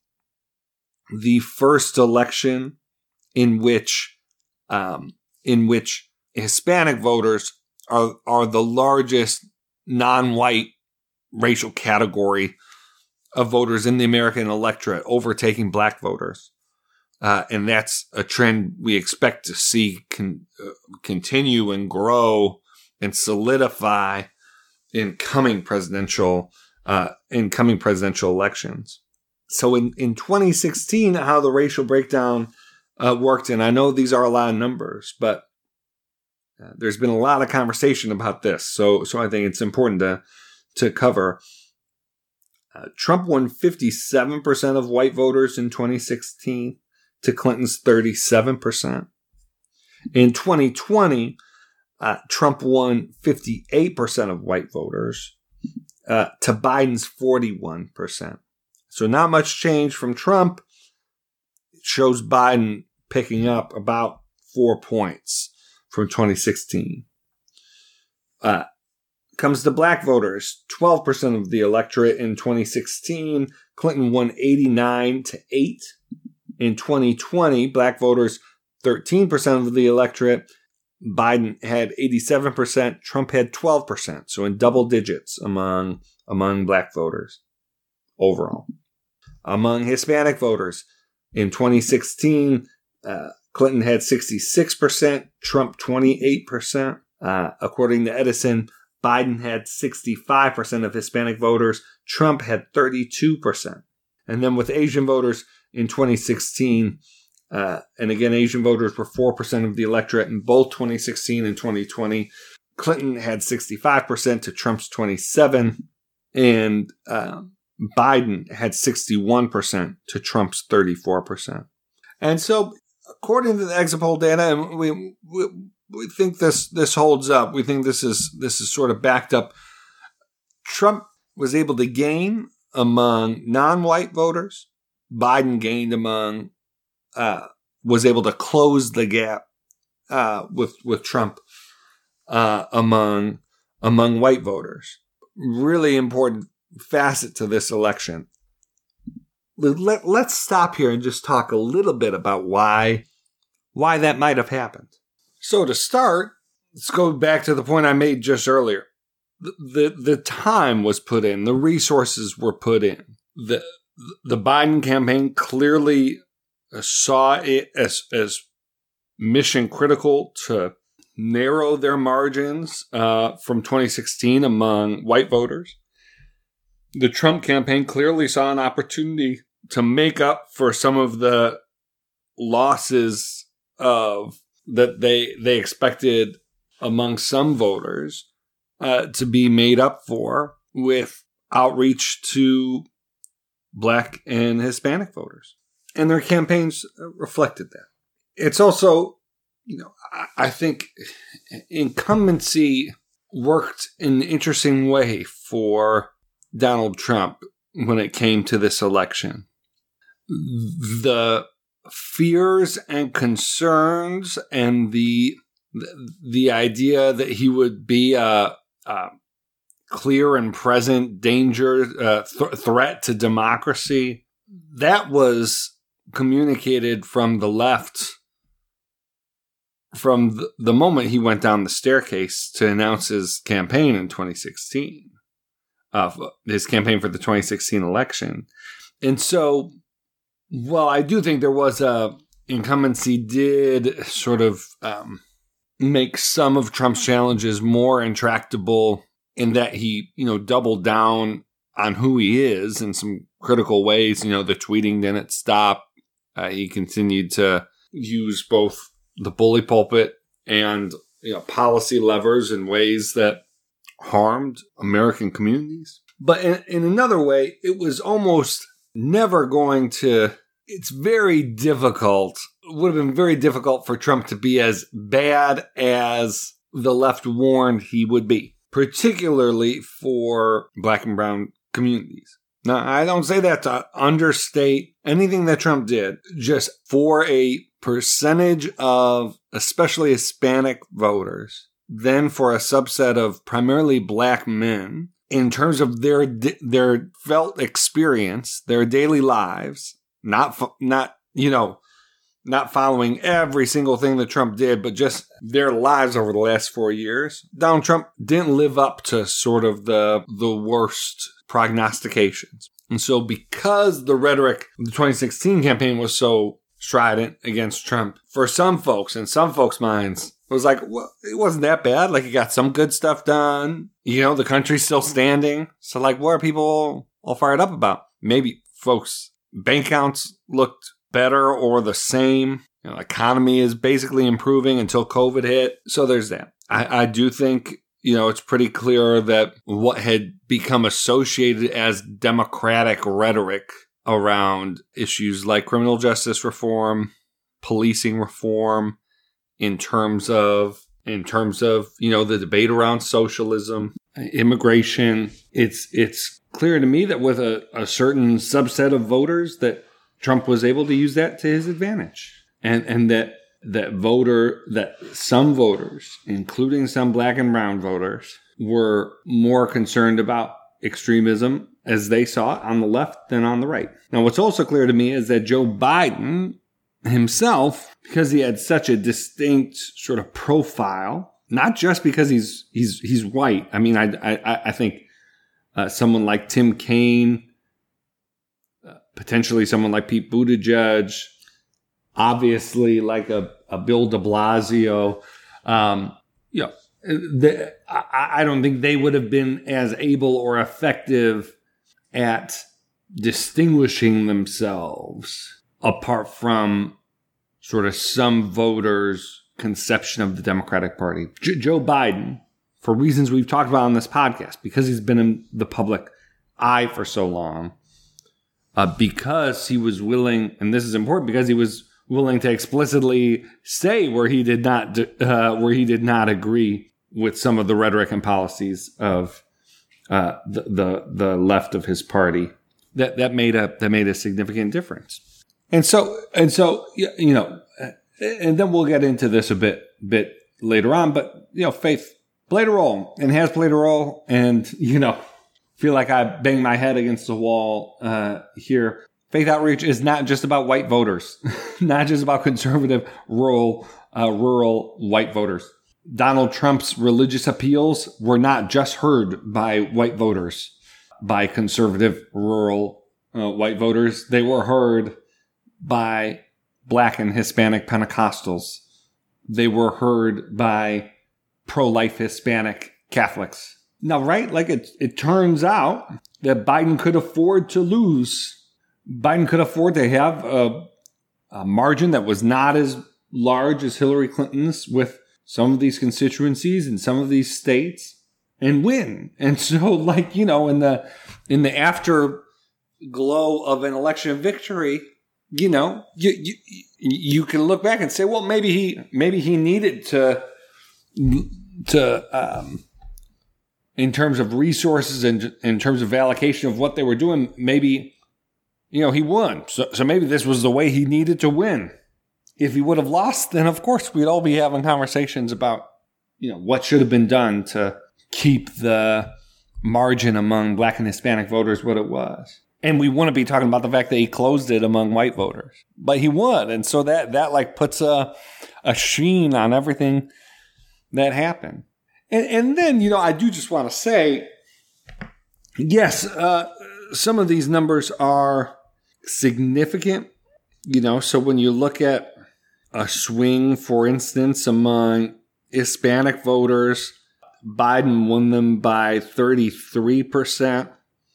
the first election in which um, in which Hispanic voters are are the largest non-white racial category of voters in the American electorate, overtaking black voters. Uh, and that's a trend we expect to see con- uh, continue and grow and solidify in coming presidential uh, in coming presidential elections. So in, in twenty sixteen, how the racial breakdown uh, worked, and I know these are a lot of numbers, but uh, there's been a lot of conversation about this. So so I think it's important to to cover. Uh, Trump won fifty-seven percent of white voters in twenty sixteen to Clinton's thirty-seven percent. In twenty twenty, uh, Trump won fifty-eight percent of white voters uh, to Biden's forty-one percent. So not much change from Trump. It shows Biden picking up about four points from twenty sixteen. Uh, comes to black voters, twelve percent of the electorate in twenty sixteen. Clinton won eighty-nine to eight. In twenty twenty, black voters, thirteen percent of the electorate. Biden had eighty-seven percent. Trump had twelve percent. So in double digits among, among black voters overall. Among Hispanic voters, in twenty sixteen, uh, Clinton had sixty-six percent, Trump twenty-eight percent. Uh, according to Edison, Biden had sixty-five percent of Hispanic voters, Trump had thirty-two percent. And then with Asian voters in twenty sixteen, uh, and again, Asian voters were four percent of the electorate in both twenty sixteen and twenty twenty. Clinton had sixty-five percent to Trump's twenty-seven, and uh, Biden had sixty-one percent to Trump's thirty-four percent. And so, according to the exit poll data, and we, we we think this this holds up. We think this is this is sort of backed up. Trump was able to gain among non-white voters. Biden gained among uh, was able to close the gap uh, with with Trump uh, among among white voters. Really important facet to this election. Let, let's stop here and just talk a little bit about why why that might have happened. So to start, let's go back to the point I made just earlier. The, the, the time was put in. The resources were put in. The, the Biden campaign clearly saw it as, as mission critical to narrow their margins uh, from twenty sixteen among white voters. The Trump campaign clearly saw an opportunity to make up for some of the losses of that they they expected among some voters uh, to be made up for with outreach to black and Hispanic voters. And their campaigns reflected that. It's also, you know, I, I think incumbency worked in an interesting way for Donald Trump when it came to this election. The fears and concerns and the the, the idea that he would be a, a clear and present danger, uh, th- threat to democracy, that was communicated from the left from the, the moment he went down the staircase to announce his campaign in twenty sixteen, uh, his campaign for the twenty sixteen election. And so, well, I do think there was a incumbency did sort of um, make some of Trump's challenges more intractable in that he, you know, doubled down on who he is in some critical ways. You know, the tweeting didn't stop. Uh, he continued to use both the bully pulpit and, you know, policy levers in ways that harmed American communities. But in, in another way, it was almost never going to, it's very difficult, it would have been very difficult for Trump to be as bad as the left warned he would be, particularly for Black and brown communities. Now, I don't say that to understate anything that Trump did, just for a percentage of especially Hispanic voters, then for a subset of primarily Black men, in terms of their their felt experience, their daily lives, not not you know, not following every single thing that Trump did, but just their lives over the last four years. Donald Trump didn't live up to sort of the the worst prognostications. And so because the rhetoric of the twenty sixteen campaign was so strident against Trump, for some folks, in some folks' minds, it was like, well, it wasn't that bad. Like, he got some good stuff done. You know, the country's still standing. So, like, what are people all fired up about? Maybe folks' bank accounts looked better or the same. You know, economy is basically improving until COVID hit. So there's that. I, I do think, you know, it's pretty clear that what had become associated as Democratic rhetoric around issues like criminal justice reform, policing reform, in terms of, in terms of, you know, the debate around socialism, immigration, it's, it's clear to me that with a, a certain subset of voters that Trump was able to use that to his advantage. And, and that, that voter, that some voters, including some Black and brown voters, were more concerned about extremism as they saw it on the left than on the right. Now, what's also clear to me is that Joe Biden himself, because he had such a distinct sort of profile, not just because he's he's he's white. I mean, I I, I think uh, someone like Tim Kaine, uh, potentially someone like Pete Buttigieg, obviously like a, a Bill de Blasio, um, you know, the, I, I don't think they would have been as able or effective at distinguishing themselves apart from sort of some voters' conception of the Democratic Party. J- Joe Biden, for reasons we've talked about on this podcast, because he's been in the public eye for so long, uh, because he was willing, and this is important, because he was willing to explicitly say where he did not uh, where he did not agree with some of the rhetoric and policies of uh, the, the the left of his party. That that made a that made a significant difference. And so and so you know, and then we'll get into this a bit bit later on. But you know, Faith played a role and has played a role, and you know, feel like I bang my head against the wall uh, here. Faith Outreach is not just about white voters, not just about conservative, rural, uh, rural white voters. Donald Trump's religious appeals were not just heard by white voters, by conservative, rural uh, white voters. They were heard by Black and Hispanic Pentecostals. They were heard by pro-life Hispanic Catholics. Now, right, like it, it turns out that Biden could afford to lose. Biden could afford to have a, a margin that was not as large as Hillary Clinton's with some of these constituencies in some of these states and win. And so, like, you know, in the in the afterglow of an election victory, you know, you you you can look back and say, well, maybe he maybe he needed to to um, in terms of resources and in terms of allocation of what they were doing, maybe. You know, he won. So, so maybe this was the way he needed to win. if he would have lost, then of course we'd all be having conversations about, you know, what should have been done to keep the margin among Black and Hispanic voters what it was. And we wouldn't be talking about the fact that he closed it among white voters. But he won. And so that, that like puts a, a sheen on everything that happened. And, and then, you know, I do just want to say, yes, uh, some of these numbers are significant. You know, so when you look at a swing, for instance, among Hispanic voters, Biden won them by thirty-three percent,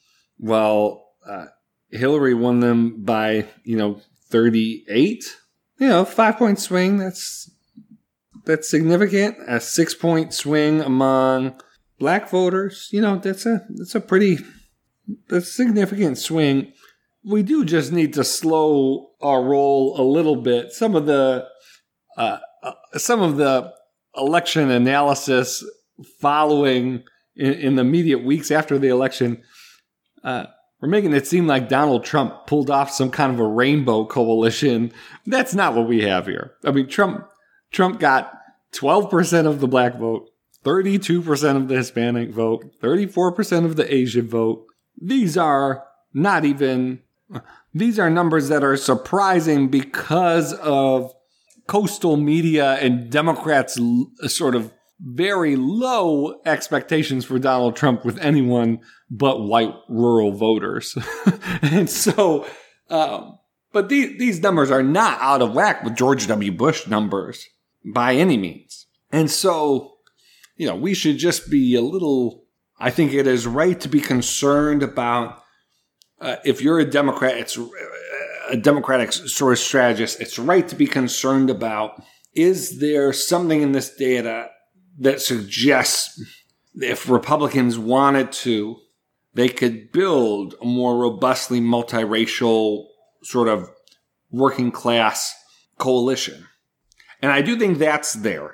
while uh, Hillary won them by, you know, thirty-eight. You know, five-point swing, that's that's significant. A six-point swing among Black voters, you know, that's a that's a pretty that's a significant swing. We do just need to slow our roll a little bit. Some of the uh, uh, some of the election analysis following in, in the immediate weeks after the election, uh, we're making it seem like Donald Trump pulled off some kind of a rainbow coalition. That's not what we have here. I mean, Trump Trump got twelve percent of the Black vote, thirty-two percent of the Hispanic vote, thirty-four percent of the Asian vote. These are not even, these are numbers that are surprising because of coastal media and Democrats' sort of very low expectations for Donald Trump with anyone but white rural voters. And so, um, but these, these numbers are not out of whack with George W. Bush numbers by any means. And so, you know, we should just be a little, I think it is right to be concerned about, uh, if you're a Democrat, it's a Democratic sort of strategist, it's right to be concerned about, is there something in this data that suggests if Republicans wanted to, they could build a more robustly multiracial sort of working class coalition. And I do think that's there.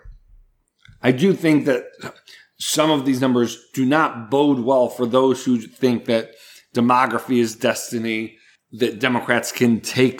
I do think that some of these numbers do not bode well for those who think that demography is destiny, that Democrats can take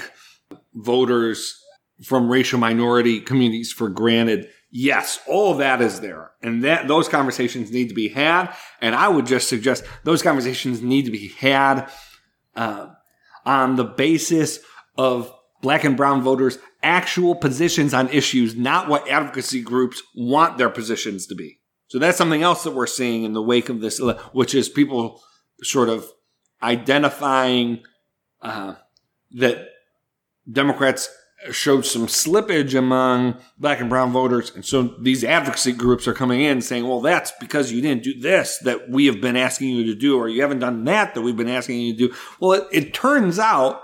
voters from racial minority communities for granted. Yes, all of that is there. And that those conversations need to be had. And I would just suggest those conversations need to be had uh, on the basis of Black and brown voters' actual positions on issues, not what advocacy groups want their positions to be. So that's something else that we're seeing in the wake of this, which is people sort of identifying uh, that Democrats showed some slippage among Black and brown voters. And so these advocacy groups are coming in saying, well, that's because you didn't do this that we have been asking you to do, or you haven't done that that we've been asking you to do. Well, it, it turns out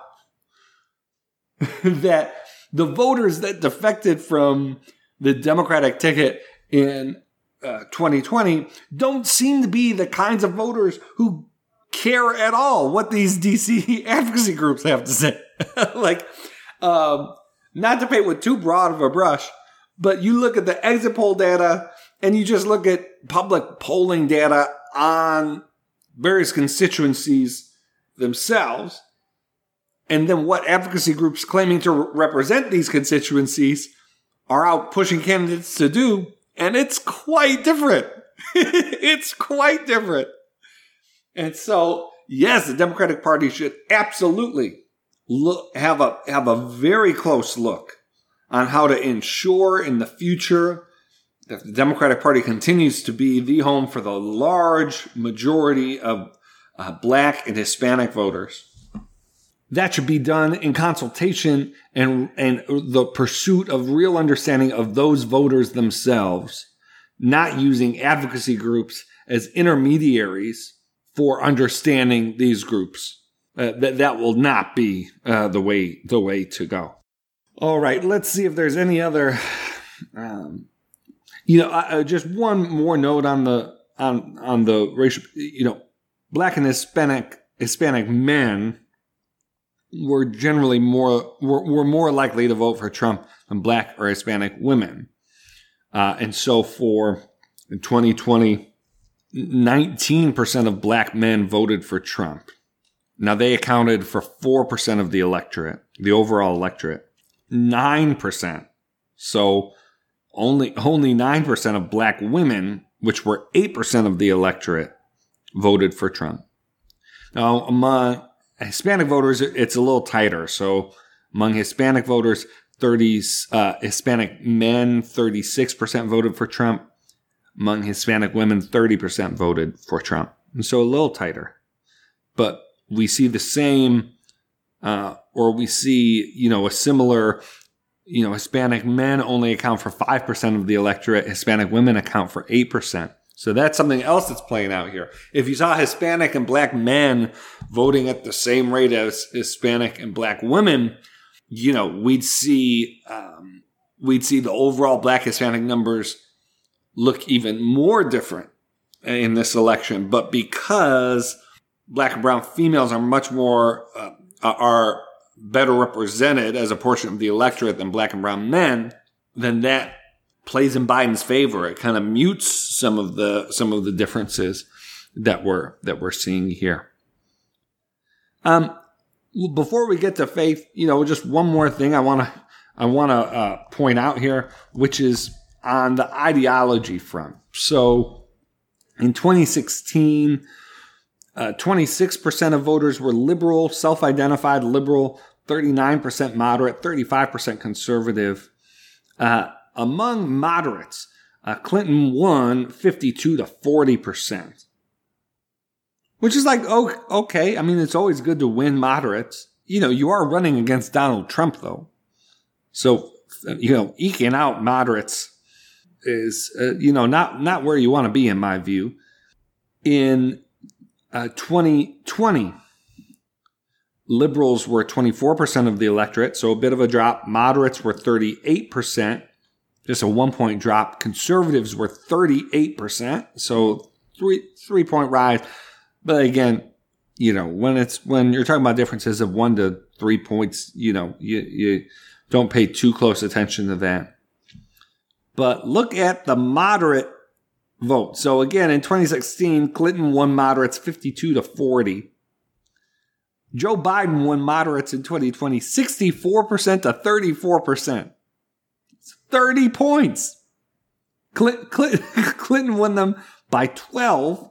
that the voters that defected from the Democratic ticket in uh, twenty twenty don't seem to be the kinds of voters who care at all what these D C advocacy groups have to say. Like, um, not to paint with too broad of a brush, but you look at the exit poll data and you just look at public polling data on various constituencies themselves, and then what advocacy groups claiming to represent these constituencies are out pushing candidates to do, and it's quite different. It's quite different. And so, yes, the Democratic Party should absolutely look, have a have a very close look on how to ensure in the future that the Democratic Party continues to be the home for the large majority of uh, Black and Hispanic voters. That should be done in consultation and, and the pursuit of real understanding of those voters themselves, not using advocacy groups as intermediaries for understanding these groups. Uh, that that will not be uh, the way the way to go. All right, let's see if there's any other. Um, you know, uh, just one more note on the on on the racial. You know, Black and Hispanic Hispanic men were generally more were, were more likely to vote for Trump than Black or Hispanic women, uh, and so for twenty twenty, nineteen percent of Black men voted for Trump. Now they accounted for four percent of the electorate, the overall electorate. nine percent. So only only nine percent of black women, which were eight percent of the electorate, voted for Trump. Now, among Hispanic voters, it's a little tighter. So among Hispanic voters, thirty uh, Hispanic men, thirty-six percent voted for Trump. Among Hispanic women, thirty percent voted for Trump. And so a little tighter. But we see the same, uh, or we see, you know, a similar, you know, Hispanic men only account for five percent of the electorate. Hispanic women account for eight percent. So that's something else that's playing out here. If you saw Hispanic and black men voting at the same rate as Hispanic and black women, you know, we'd see, um, we'd see the overall black Hispanic numbers look even more different in this election. But because black and brown females are much more, uh, are better represented as a portion of the electorate than black and brown men, then that plays in Biden's favor. It kind of mutes some of the some of the differences that we're that we're seeing here. Um, before we get to faith, you know, just one more thing I want to I want to uh, point out here, which is on the ideology front. So, in twenty sixteen, uh, twenty-six percent of voters were liberal, self-identified liberal, thirty-nine percent moderate, thirty-five percent conservative. Uh, among moderates, uh, Clinton won fifty-two to forty percent. Which is like, oh, okay. I mean, it's always good to win moderates. You know, you are running against Donald Trump, though. So, you know, eking out moderates is, uh, you know, not, not where you want to be, in my view. In uh, twenty twenty, liberals were twenty-four percent of the electorate, so a bit of a drop. Moderates were thirty-eight percent, just a one-point drop. Conservatives were thirty-eight percent, so three three-point rise. But again, you know, when it's when you're talking about differences of one to three points, you know, you you don't pay too close attention to that. But look at the moderate vote. So again, in twenty sixteen, Clinton won moderates fifty-two to forty. Joe Biden won moderates in twenty twenty, sixty-four percent to thirty-four percent. It's thirty points. Clinton, Clinton, Clinton won them by twelve.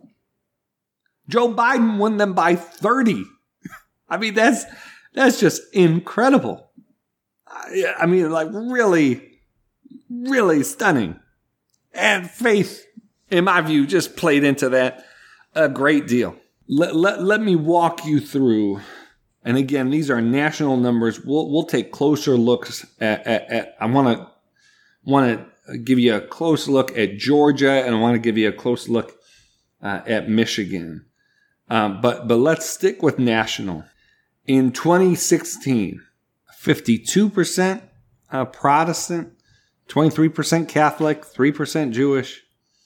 Joe Biden won them by thirty. I mean, that's that's just incredible. I, I mean, like really, really stunning. And faith, in my view, just played into that a great deal. Let, let, let me walk you through. And again, these are national numbers. We'll we'll take closer looks at. at, at I want to want to give you a close look at Georgia, and I want to give you a close look uh, at Michigan. Um, but but let's stick with national. In twenty sixteen, fifty-two percent uh, Protestant, twenty-three percent Catholic, three percent Jewish.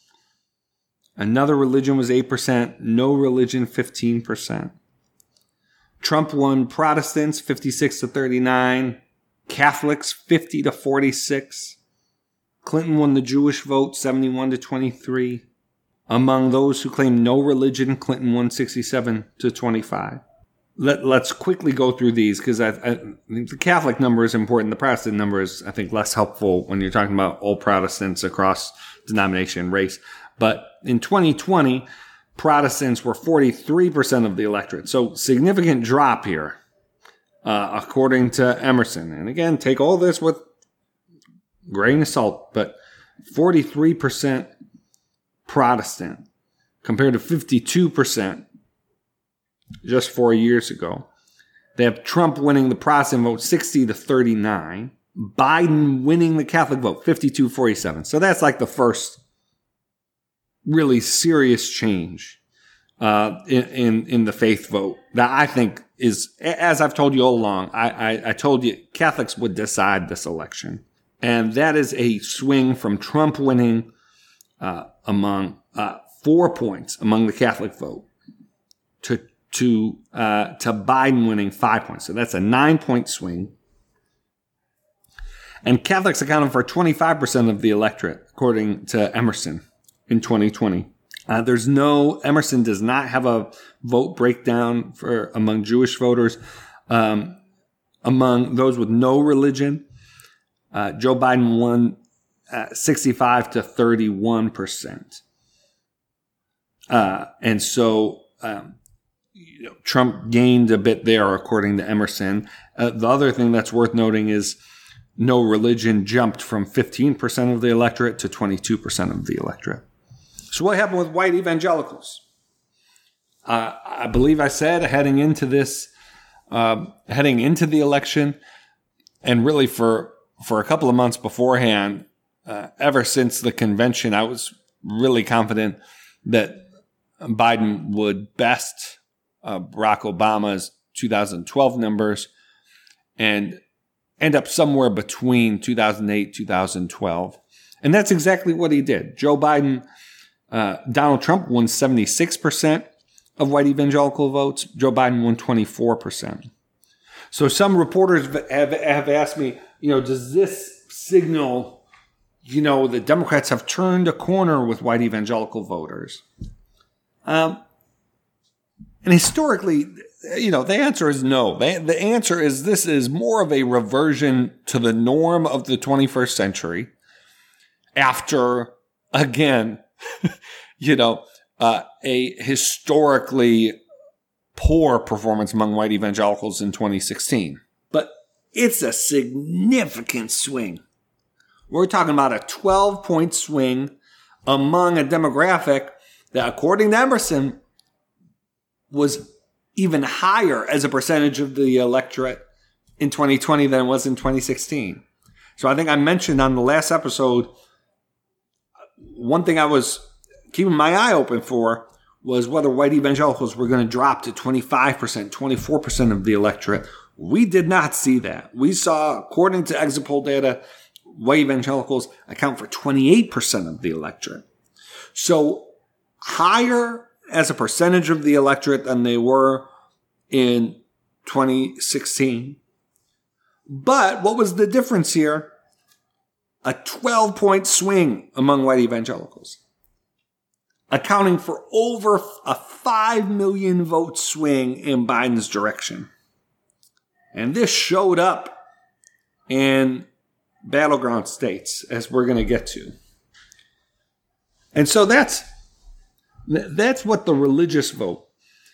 Another religion was eight percent. No religion, fifteen percent. Trump won Protestants, fifty-six to thirty-nine. Catholics, fifty to forty-six. Clinton won the Jewish vote, seventy-one to twenty-three. Among those who claim no religion, Clinton won sixty-seven to twenty-five. Let, let's quickly go through these because I, I think the Catholic number is important. The Protestant number is, I think, less helpful when you're talking about all Protestants across denomination and race. But in twenty twenty, Protestants were forty-three percent of the electorate. So significant drop here, uh, according to Emerson. And again, take all this with a grain of salt, but forty-three percent Protestant compared to fifty-two percent just four years ago. They have Trump winning the Protestant vote sixty to thirty-nine. Biden winning the Catholic vote fifty-two to forty-seven. So that's like the first really serious change uh, in, in in the faith vote that I think is, as I've told you all along, I, I, I told you Catholics would decide this election. And that is a swing from Trump winning uh, among uh, four points among the Catholic vote to to uh, to Biden winning five points. So that's a nine-point swing. And Catholics accounted for twenty-five percent of the electorate, according to Emerson, in twenty twenty. Uh, there's no, Emerson does not have a vote breakdown for among Jewish voters. Um, among those with no religion, Uh, Joe Biden won uh, sixty-five to thirty-one percent. Uh, and so um, you know, Trump gained a bit there, according to Emerson. Uh, the other thing that's worth noting is no religion jumped from fifteen percent of the electorate to twenty-two percent of the electorate. So what happened with white evangelicals? Uh, I believe I said heading into this, uh, heading into the election, and really for for a couple of months beforehand, uh, ever since the convention, I was really confident that Biden would best uh, Barack Obama's two thousand twelve numbers and end up somewhere between two thousand eight, two thousand twelve. And that's exactly what he did. Joe Biden, uh, Donald Trump won seventy-six percent of white evangelical votes. Joe Biden won twenty-four percent. So some reporters have, have asked me, you know, does this signal, you know, the Democrats have turned a corner with white evangelical voters? Um, and historically, you know, the answer is no. The, the answer is this is more of a reversion to the norm of the twenty-first century after, again, you know, uh, a historically poor performance among white evangelicals in twenty sixteen. But it's a significant swing. We're talking about a twelve-point swing among a demographic that, according to Emerson, was even higher as a percentage of the electorate in twenty twenty than it was in twenty sixteen. So I think I mentioned on the last episode, one thing I was keeping my eye open for was whether white evangelicals were going to drop to twenty-five percent, twenty-four percent of the electorate. We did not see that. We saw, according to exit poll data, white evangelicals account for twenty-eight percent of the electorate. So higher as a percentage of the electorate than they were in twenty sixteen. But what was the difference here? A twelve-point swing among white evangelicals, accounting for over a five million vote swing in Biden's direction. And this showed up in battleground states, as we're going to get to. And so that's that's what the religious vote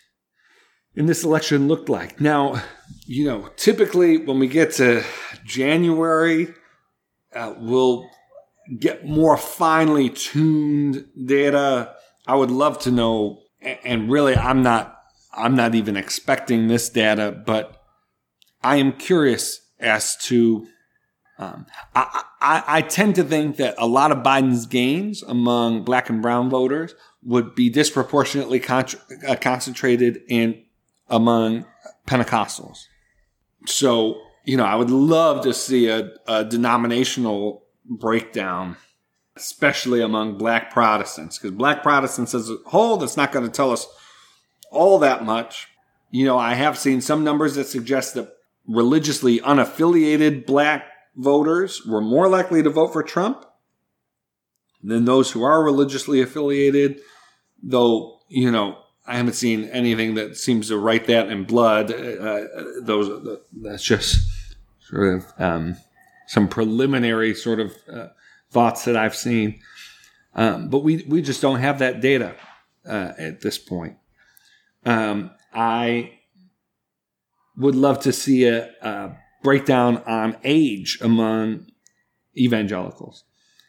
in this election looked like. Now, you know, typically when we get to January, uh, we'll get more finely tuned data. I would love to know, and really I'm not I'm not even expecting this data, but I am curious as to um, I, I, I tend to think that a lot of Biden's gains among black and brown voters would be disproportionately con- uh, concentrated in among Pentecostals. So, you know, I would love to see a, a denominational breakdown, especially among black Protestants, because black Protestants as a whole, that's not going to tell us all that much. You know, I have seen some numbers that suggest that religiously unaffiliated black voters were more likely to vote for Trump than those who are religiously affiliated, though, you know, I haven't seen anything that seems to write that in blood. Uh, those That's just sort of um, some preliminary sort of uh, thoughts that I've seen. Um, but we, we just don't have that data uh, at this point. Um, I would love to see a, a breakdown on age among evangelicals.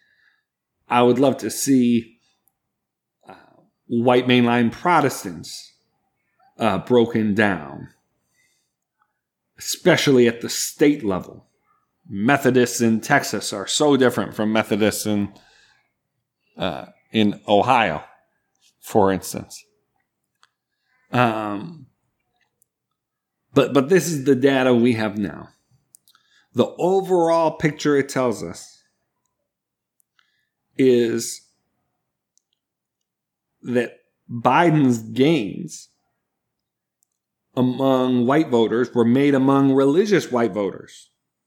I would love to see uh, white mainline Protestants uh, broken down, especially at the state level. Methodists in Texas are so different from Methodists in uh, in Ohio, for instance. Um, but but this is the data we have now. The overall picture it tells us is that Biden's gains among white voters were made among religious white voters.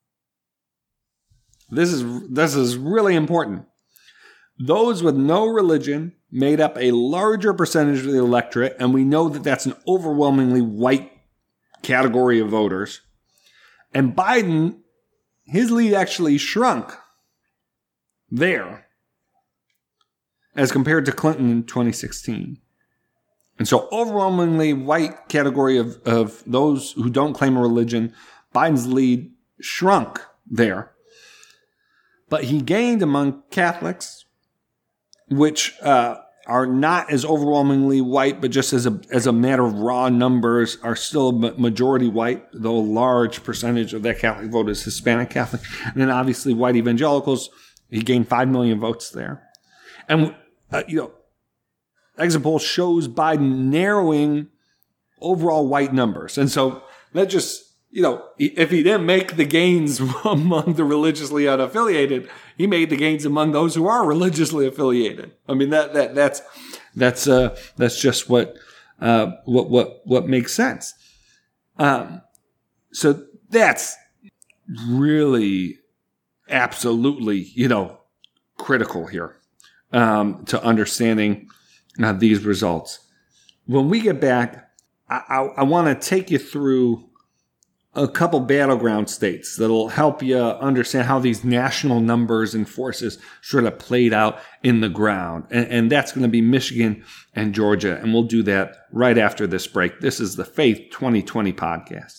This is this is really important. Those with no religion made up a larger percentage of the electorate, and we know that that's an overwhelmingly white category of voters. And Biden his lead actually shrunk there as compared to Clinton in twenty sixteen. And so overwhelmingly white category of, of those who don't claim a religion, Biden's lead shrunk there. But he gained among Catholics, which uh, are not as overwhelmingly white, but just as a as a matter of raw numbers are still a majority white, though a large percentage of that Catholic vote is Hispanic Catholic. And then obviously white evangelicals, he gained five million votes there. And, uh, you know, exit poll shows Biden narrowing overall white numbers. And so that just, you know, if he didn't make the gains among the religiously unaffiliated, he made the gains among those who are religiously affiliated. I mean, that that that's that's uh that's just what uh what what what makes sense. Um, so that's really absolutely, you know, critical here um, to understanding uh, these results. When we get back, I, I, I want to take you through a couple battleground states that'll help you understand how these national numbers and forces sort of played out in the ground. And, and that's going to be Michigan and Georgia. And we'll do that right after this break. This is the Faith twenty twenty podcast.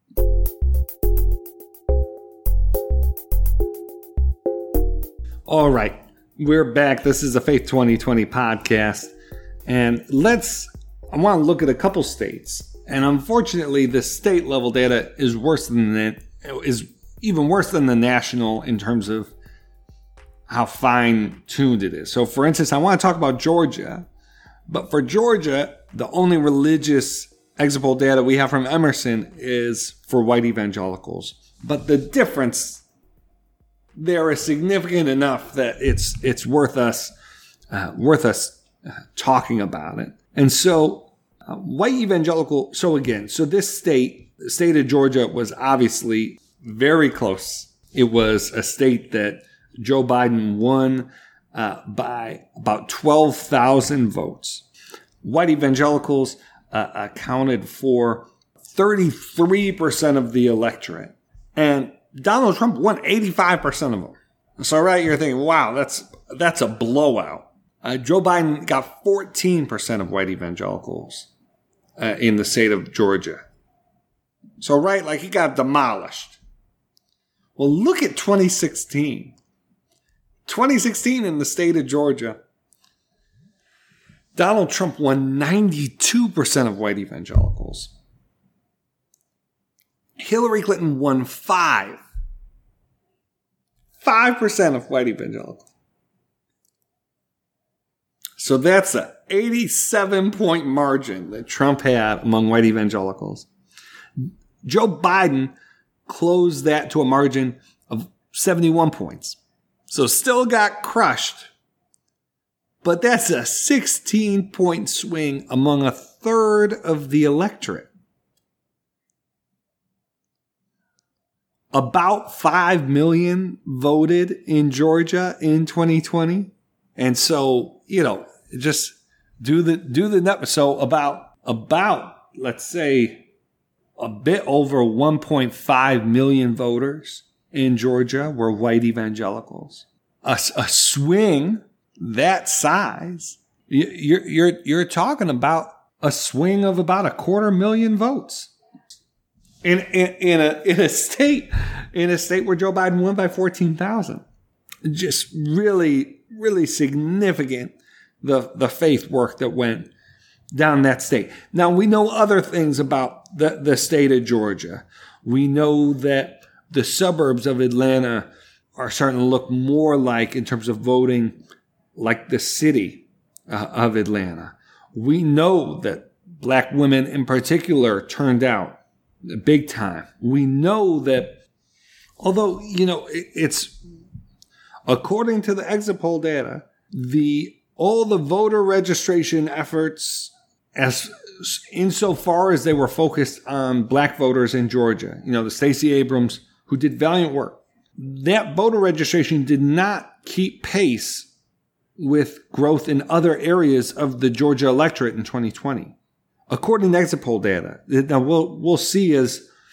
All right, we're back. This is the Faith twenty twenty podcast. And let's, I want to look at a couple states. And unfortunately, the state level data is worse than that, is even worse than the national in terms of how fine tuned it is. So for instance, I want to talk about Georgia, but for Georgia, the only religious exit poll data we have from Emerson is for white evangelicals. But the difference there is significant enough that it's it's worth us uh, worth us uh, talking about it. And so Uh, white evangelical, so again, so this state, the state of Georgia was obviously very close. It was a state that Joe Biden won uh, by about twelve thousand votes. White evangelicals uh, accounted for thirty-three percent of the electorate. And Donald Trump won eighty-five percent of them. So right, you're thinking, wow, that's that's a blowout. Uh, Joe Biden got fourteen percent of white evangelicals Uh, in the state of Georgia. So, right, like he got demolished. Well, look at twenty sixteen. twenty sixteen in the state of Georgia, Donald Trump won ninety-two percent of white evangelicals. Hillary Clinton won five. five percent of white evangelicals. So that's an eighty-seven point margin that Trump had among white evangelicals. Joe Biden closed that to a margin of seventy-one points. So still got crushed. But that's a sixteen point swing among a third of the electorate. About five million voted in Georgia in twenty twenty. And so, you know, just do the do the net. So about about let's say a bit over one point five million voters in Georgia were white evangelicals. A, a swing that size, you're you're you're talking about a swing of about a quarter million votes in in, in a in a state in a state where Joe Biden won by fourteen thousand. Just really, really significant. The, the faith work that went down that state. Now, we know other things about the, the state of Georgia. We know that the suburbs of Atlanta are starting to look more like, in terms of voting, like the city uh, of Atlanta. We know that black women in particular turned out big time. We know that, although, you know, it, it's, according to the exit poll data, the all the voter registration efforts, as insofar as they were focused on black voters in Georgia, you know, the Stacey Abrams, who did valiant work, that voter registration did not keep pace with growth in other areas of the Georgia electorate in twenty twenty. According to exit poll data, now we'll we'll see as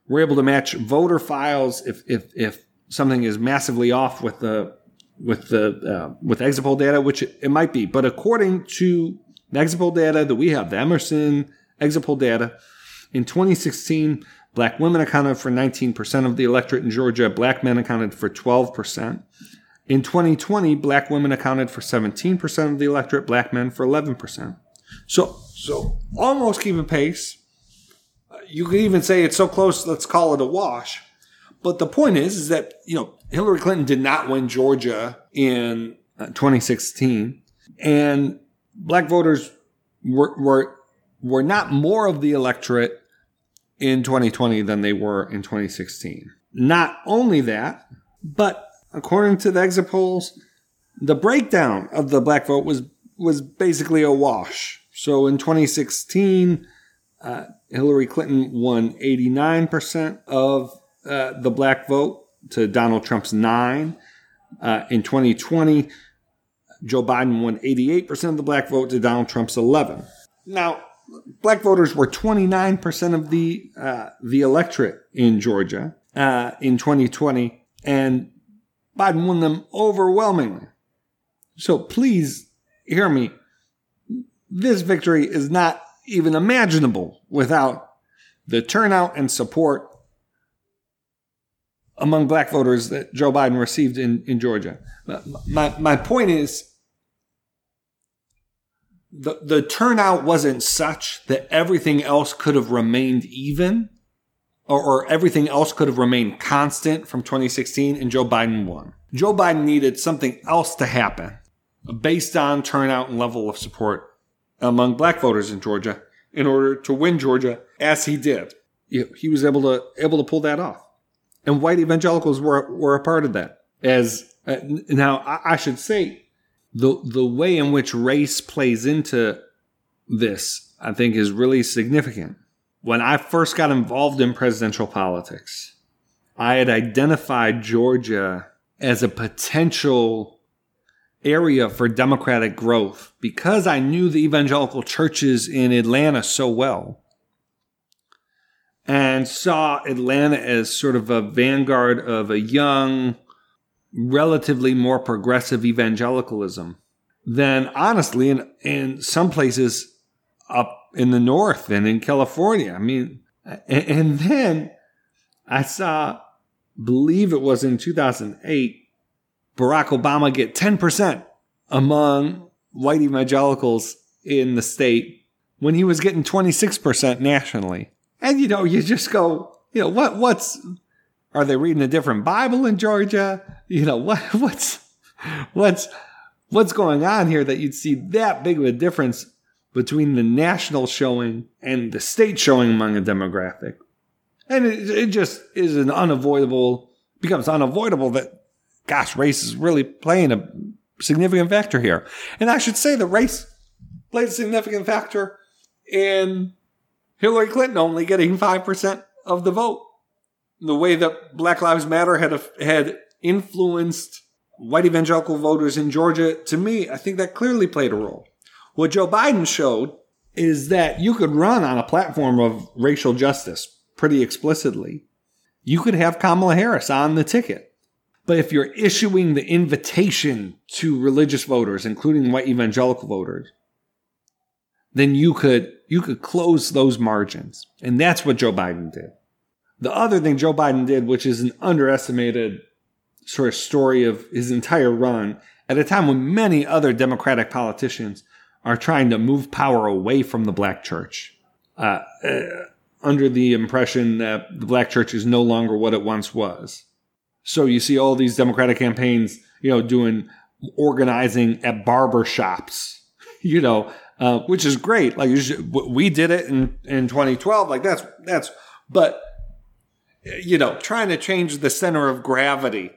we're able to match voter files if if if something is massively off with the with the uh, with exit poll data, which it, it might be. But according to the exit poll data that we have, the Emerson exit poll data, in twenty sixteen, black women accounted for nineteen percent of the electorate in Georgia. Black men accounted for twelve percent. In twenty twenty, black women accounted for seventeen percent of the electorate, black men for eleven percent. So, so almost keeping pace. You could even say it's so close, let's call it a wash. But the point is, is that, you know, Hillary Clinton did not win Georgia in uh, twenty sixteen. And black voters were, were, were not more of the electorate in twenty twenty than they were in twenty sixteen. Not only that, but according to the exit polls, the breakdown of the black vote was, was basically a wash. So in twenty sixteen, uh, Hillary Clinton won eighty-nine percent of uh, the black vote to Donald Trump's nine. Uh, in twenty twenty, Joe Biden won eighty-eight percent of the black vote to Donald Trump's eleven. Now, black voters were twenty-nine percent of the uh, the electorate in Georgia uh, in twenty twenty, and Biden won them overwhelmingly. So please hear me. This victory is not even imaginable without the turnout and support among black voters that Joe Biden received in, in Georgia. My, my point is, the, the turnout wasn't such that everything else could have remained even, or, or everything else could have remained constant from twenty sixteen, and Joe Biden won. Joe Biden needed something else to happen based on turnout and level of support among black voters in Georgia in order to win Georgia, as he did. He was able to able to pull that off. And white evangelicals were were a part of that. As uh, now, I, I should say, the the way in which race plays into this, I think, is really significant. When I first got involved in presidential politics, I had identified Georgia as a potential area for Democratic growth because I knew the evangelical churches in Atlanta so well and saw Atlanta as sort of a vanguard of a young, relatively more progressive evangelicalism than, honestly, in, in some places up in the north and in California. I mean, and, and then I saw, believe it was in two thousand eight, Barack Obama get ten percent among white evangelicals in the state when he was getting twenty-six percent nationally. And, you know, you just go, you know, what, what's, are they reading a different Bible in Georgia? You know, what, what's, what's, what's going on here that you'd see that big of a difference between the national showing and the state showing among a demographic? And it, it just is an unavoidable, becomes unavoidable that, gosh, race is really playing a significant factor here. And I should say the race played a significant factor in Hillary Clinton only getting five percent of the vote. The way that Black Lives Matter had had influenced white evangelical voters in Georgia, to me, I think that clearly played a role. What Joe Biden showed is that you could run on a platform of racial justice pretty explicitly. You could have Kamala Harris on the ticket. But if you're issuing the invitation to religious voters, including white evangelical voters, then you could you could close those margins. And that's what Joe Biden did. The other thing Joe Biden did, which is an underestimated sort of story of his entire run, at a time when many other Democratic politicians are trying to move power away from the black church, uh, uh, under the impression that the black church is no longer what it once was. So you see all these Democratic campaigns, you know, doing organizing at barber shops, you know, uh, which is great. Like you should, we did it in, in twenty twelve. Like that's, that's, but, you know, trying to change the center of gravity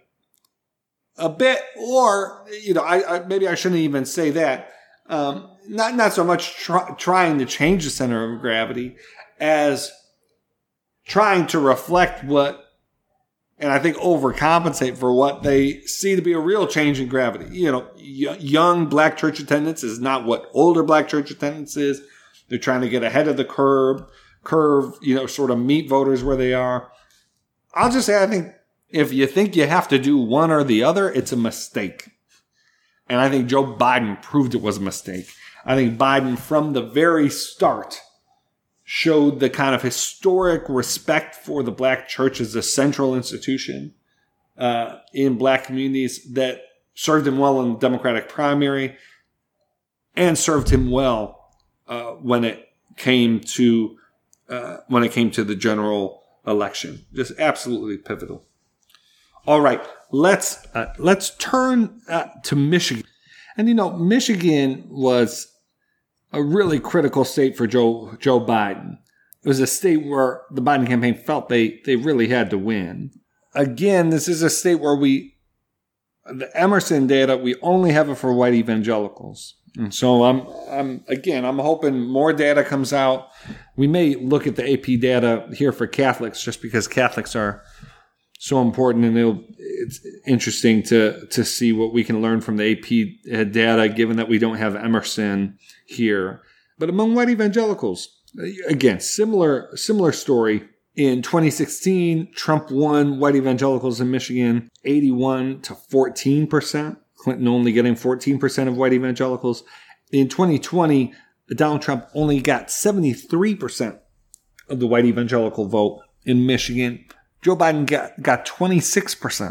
a bit, or, you know, I, I maybe I shouldn't even say that. Um, not, not so much try, trying to change the center of gravity as trying to reflect what, and I think overcompensate for what they see to be a real change in gravity. You know, y- young black church attendance is not what older black church attendance is. They're trying to get ahead of the curve, curve, you know, sort of meet voters where they are. I'll just say I think if you think you have to do one or the other, it's a mistake. And I think Joe Biden proved it was a mistake. I think Biden, from the very start, showed the kind of historic respect for the black church as a central institution uh, in black communities that served him well in the Democratic primary and served him well uh, when it came to uh, when it came to the general election. Just absolutely pivotal. All right, let's uh, let's turn uh, to Michigan. And you know, Michigan was a really critical state for Joe Joe Biden. It was a state where the Biden campaign felt they they really had to win. Again, this is a state where we, the Emerson data, we only have it for white evangelicals. And so I'm I'm again I'm hoping more data comes out. We may look at the A P data here for Catholics just because Catholics are so important, and it'll, it's interesting to to see what we can learn from the A P data, given that we don't have Emerson here. But among white evangelicals, again, similar similar story. In twenty sixteen, Trump won white evangelicals in Michigan eighty-one to fourteen percent. Clinton only getting fourteen percent of white evangelicals. In twenty twenty, Donald Trump only got seventy-three percent of the white evangelical vote in Michigan. Joe Biden got, got twenty-six percent.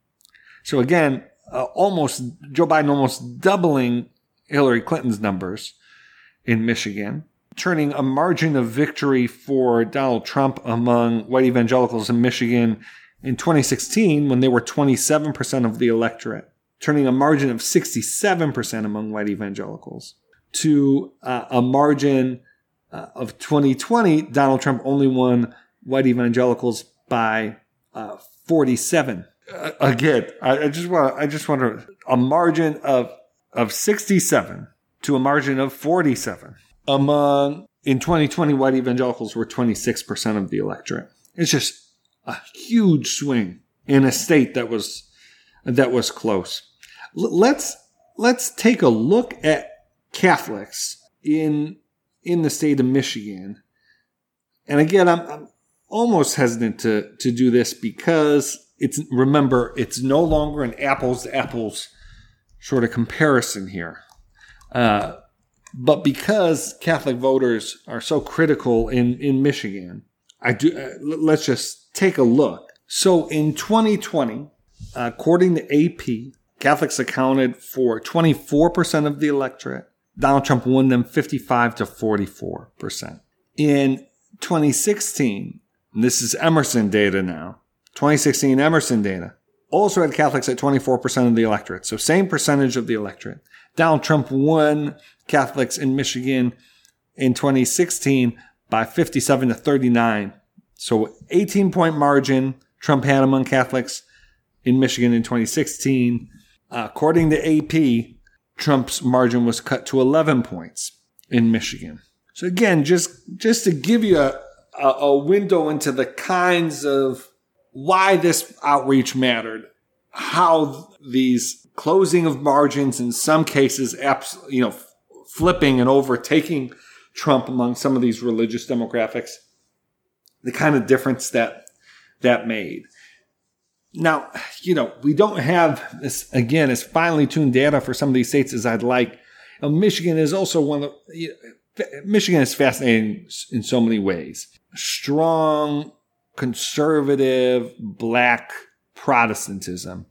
So again, uh, almost Joe Biden almost doubling Hillary Clinton's numbers in Michigan, turning a margin of victory for Donald Trump among white evangelicals in Michigan in twenty sixteen, when they were twenty-seven percent of the electorate, turning a margin of sixty-seven percent among white evangelicals to uh, a margin uh, of twenty twenty. Donald Trump only won white evangelicals by uh, forty-seven. Uh, again, I, I just want I just want to a margin of of sixty-seven to a margin of forty-seven. Among in twenty twenty, white evangelicals were twenty-six percent of the electorate. It's just a huge swing in a state that was that was close. L- let's let's take a look at Catholics in in the state of Michigan. And again, I'm, I'm almost hesitant to to do this because it's remember it's no longer an apples to apples sort of comparison here. Uh, But because Catholic voters are so critical in, in Michigan, I do. Uh, let's just take a look. So in twenty twenty, uh, according to A P, Catholics accounted for twenty-four percent of the electorate. Donald Trump won them fifty-five to forty-four percent. In twenty sixteen, and this is Emerson data now, twenty sixteen Emerson data, also had Catholics at twenty-four percent of the electorate. So same percentage of the electorate. Donald Trump won Catholics in Michigan in twenty sixteen by fifty-seven to thirty-nine. So eighteen point margin Trump had among Catholics in Michigan in twenty sixteen. Uh, according to A P, Trump's margin was cut to eleven points in Michigan. So again, just, just to give you a, a, a window into the kinds of why this outreach mattered, how these closing of margins in some cases, abs- you know, flipping and overtaking Trump among some of these religious demographics, the kind of difference that that made. Now, you know, we don't have this, again, as finely tuned data for some of these states as I'd like. You know, Michigan is also one of the, you know, Michigan is fascinating in so many ways. Strong, conservative, black Protestantism,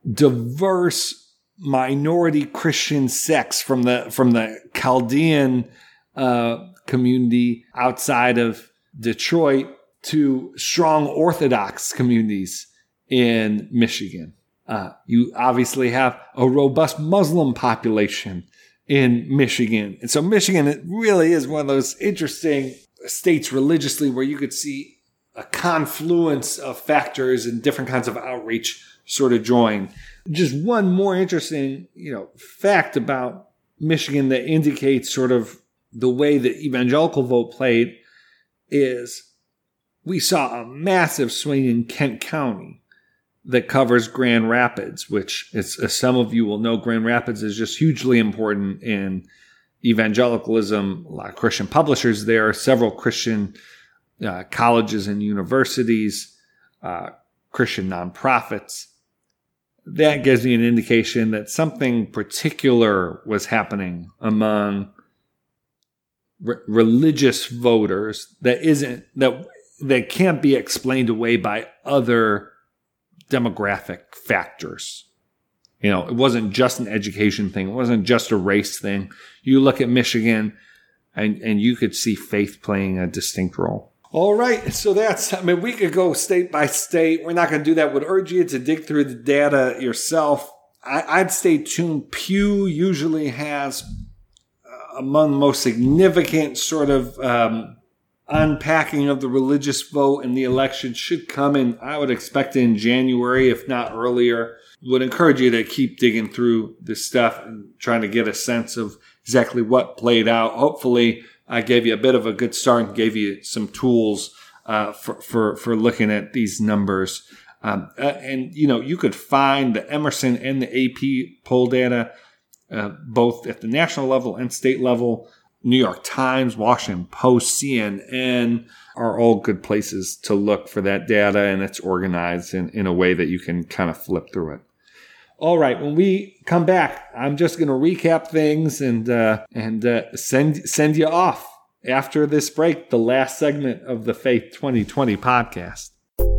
diverse minority Christian sects from the from the Chaldean uh, community outside of Detroit to strong Orthodox communities in Michigan. Uh, you obviously have a robust Muslim population in Michigan. And so Michigan, it really is one of those interesting states religiously where you could see a confluence of factors and different kinds of outreach sort of join. Just one more interesting, you know, fact about Michigan that indicates sort of the way the evangelical vote played is we saw a massive swing in Kent County that covers Grand Rapids, which is, as some of you will know, Grand Rapids is just hugely important in evangelicalism. A lot of Christian publishers there, several Christian uh, colleges and universities. uh, Christian nonprofits. That gives me an indication that something particular was happening among re- religious voters that isn't that that can't be explained away by other demographic factors. You know, it wasn't just an education thing. It wasn't just a race thing. You look at Michigan, and and you could see faith playing a distinct role. All right, so that's, I mean, we could go state by state. We're not going to do that. Would urge you to dig through the data yourself. I, I'd stay tuned. Pew usually has uh, among the most significant sort of um, unpacking of the religious vote in the election should come in, I would expect in January, if not earlier. Would encourage you to keep digging through this stuff and trying to get a sense of exactly what played out. Hopefully, I gave you a bit of a good start and gave you some tools uh, for, for, for looking at these numbers. Um, uh, and, you know, you could find the Emerson and the A P poll data, uh, both at the national level and state level. New York Times, Washington Post, C N N are all good places to look for that data, and it's organized in, in a way that you can kind of flip through it. All right, when we come back, I'm just going to recap things and uh, and uh, send send you off after this break, the last segment of the Faith twenty twenty podcast.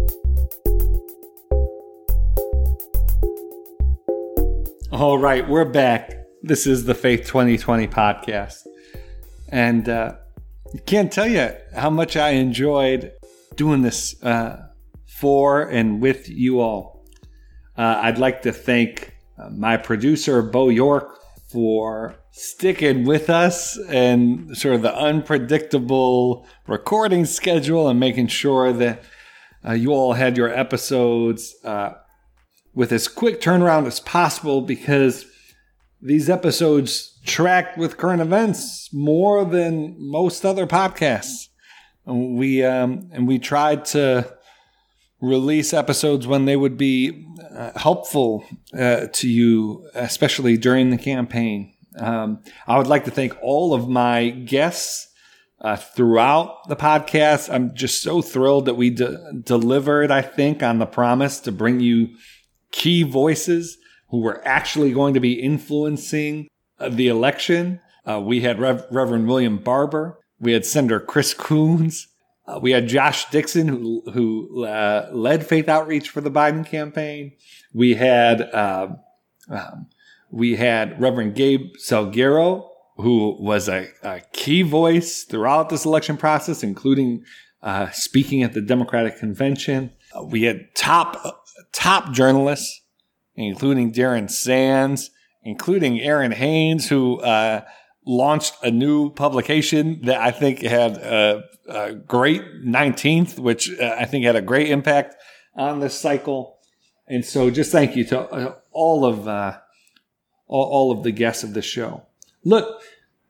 All right, we're back. This is the Faith twenty twenty podcast. And uh, I can't tell you how much I enjoyed doing this uh, for and with you all. Uh, I'd like to thank uh, my producer, Bo York, for sticking with us and sort of the unpredictable recording schedule and making sure that uh, you all had your episodes uh, with as quick turnaround as possible, because these episodes track with current events more than most other podcasts. And we um, and we tried to release episodes when they would be uh, helpful uh, to you, especially during the campaign. Um, I would like to thank all of my guests uh, throughout the podcast. I'm just so thrilled that we de- delivered, I think, on the promise to bring you key voices who were actually going to be influencing uh, the election. Uh, we had Rev- Reverend William Barber. We had Senator Chris Coons. Uh, we had Josh Dixon, who who uh, led faith outreach for the Biden campaign. We had uh, um, we had Reverend Gabe Salguero, who was a, a key voice throughout this election process, including uh, speaking at the Democratic Convention. Uh, we had top top journalists, including Darren Sands, including Aaron Haynes, who uh, launched a new publication that I think had a, a great nineteenth, which uh, I think had a great impact on this cycle. And so just thank you to uh, all of uh, all, all of the guests of the show. Look,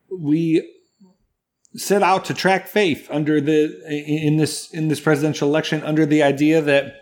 we set out to track faith under the in this in this presidential election under the idea that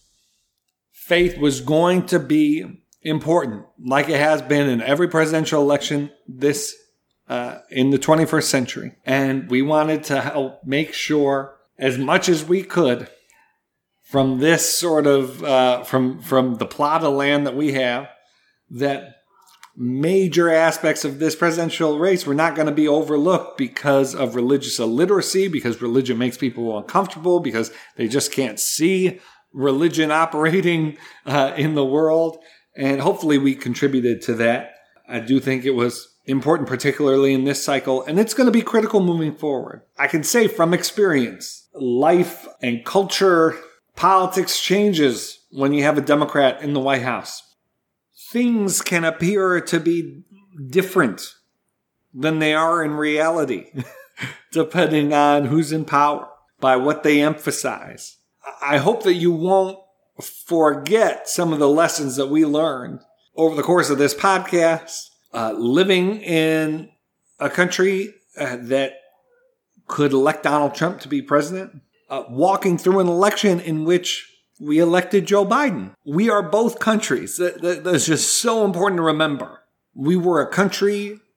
faith was going to be important, like it has been in every presidential election this uh, in the twenty-first century. And we wanted to help make sure, as much as we could, from this sort of uh, from from the plot of land that we have, that major aspects of this presidential race were not going to be overlooked because of religious illiteracy, because religion makes people uncomfortable, because they just can't see religion operating uh, in the world. And hopefully we contributed to that. I do think it was important, particularly in this cycle, and it's going to be critical moving forward. I can say from experience, life and culture, politics changes when you have a Democrat in the White House. Things can appear to be different than they are in reality, depending on who's in power, by what they emphasize. I hope that you won't forget some of the lessons that we learned over the course of this podcast, uh, living in a country uh, that could elect Donald Trump to be president, uh, walking through an election in which we elected Joe Biden. We are both countries. That, that, that's just so important to remember. We were a country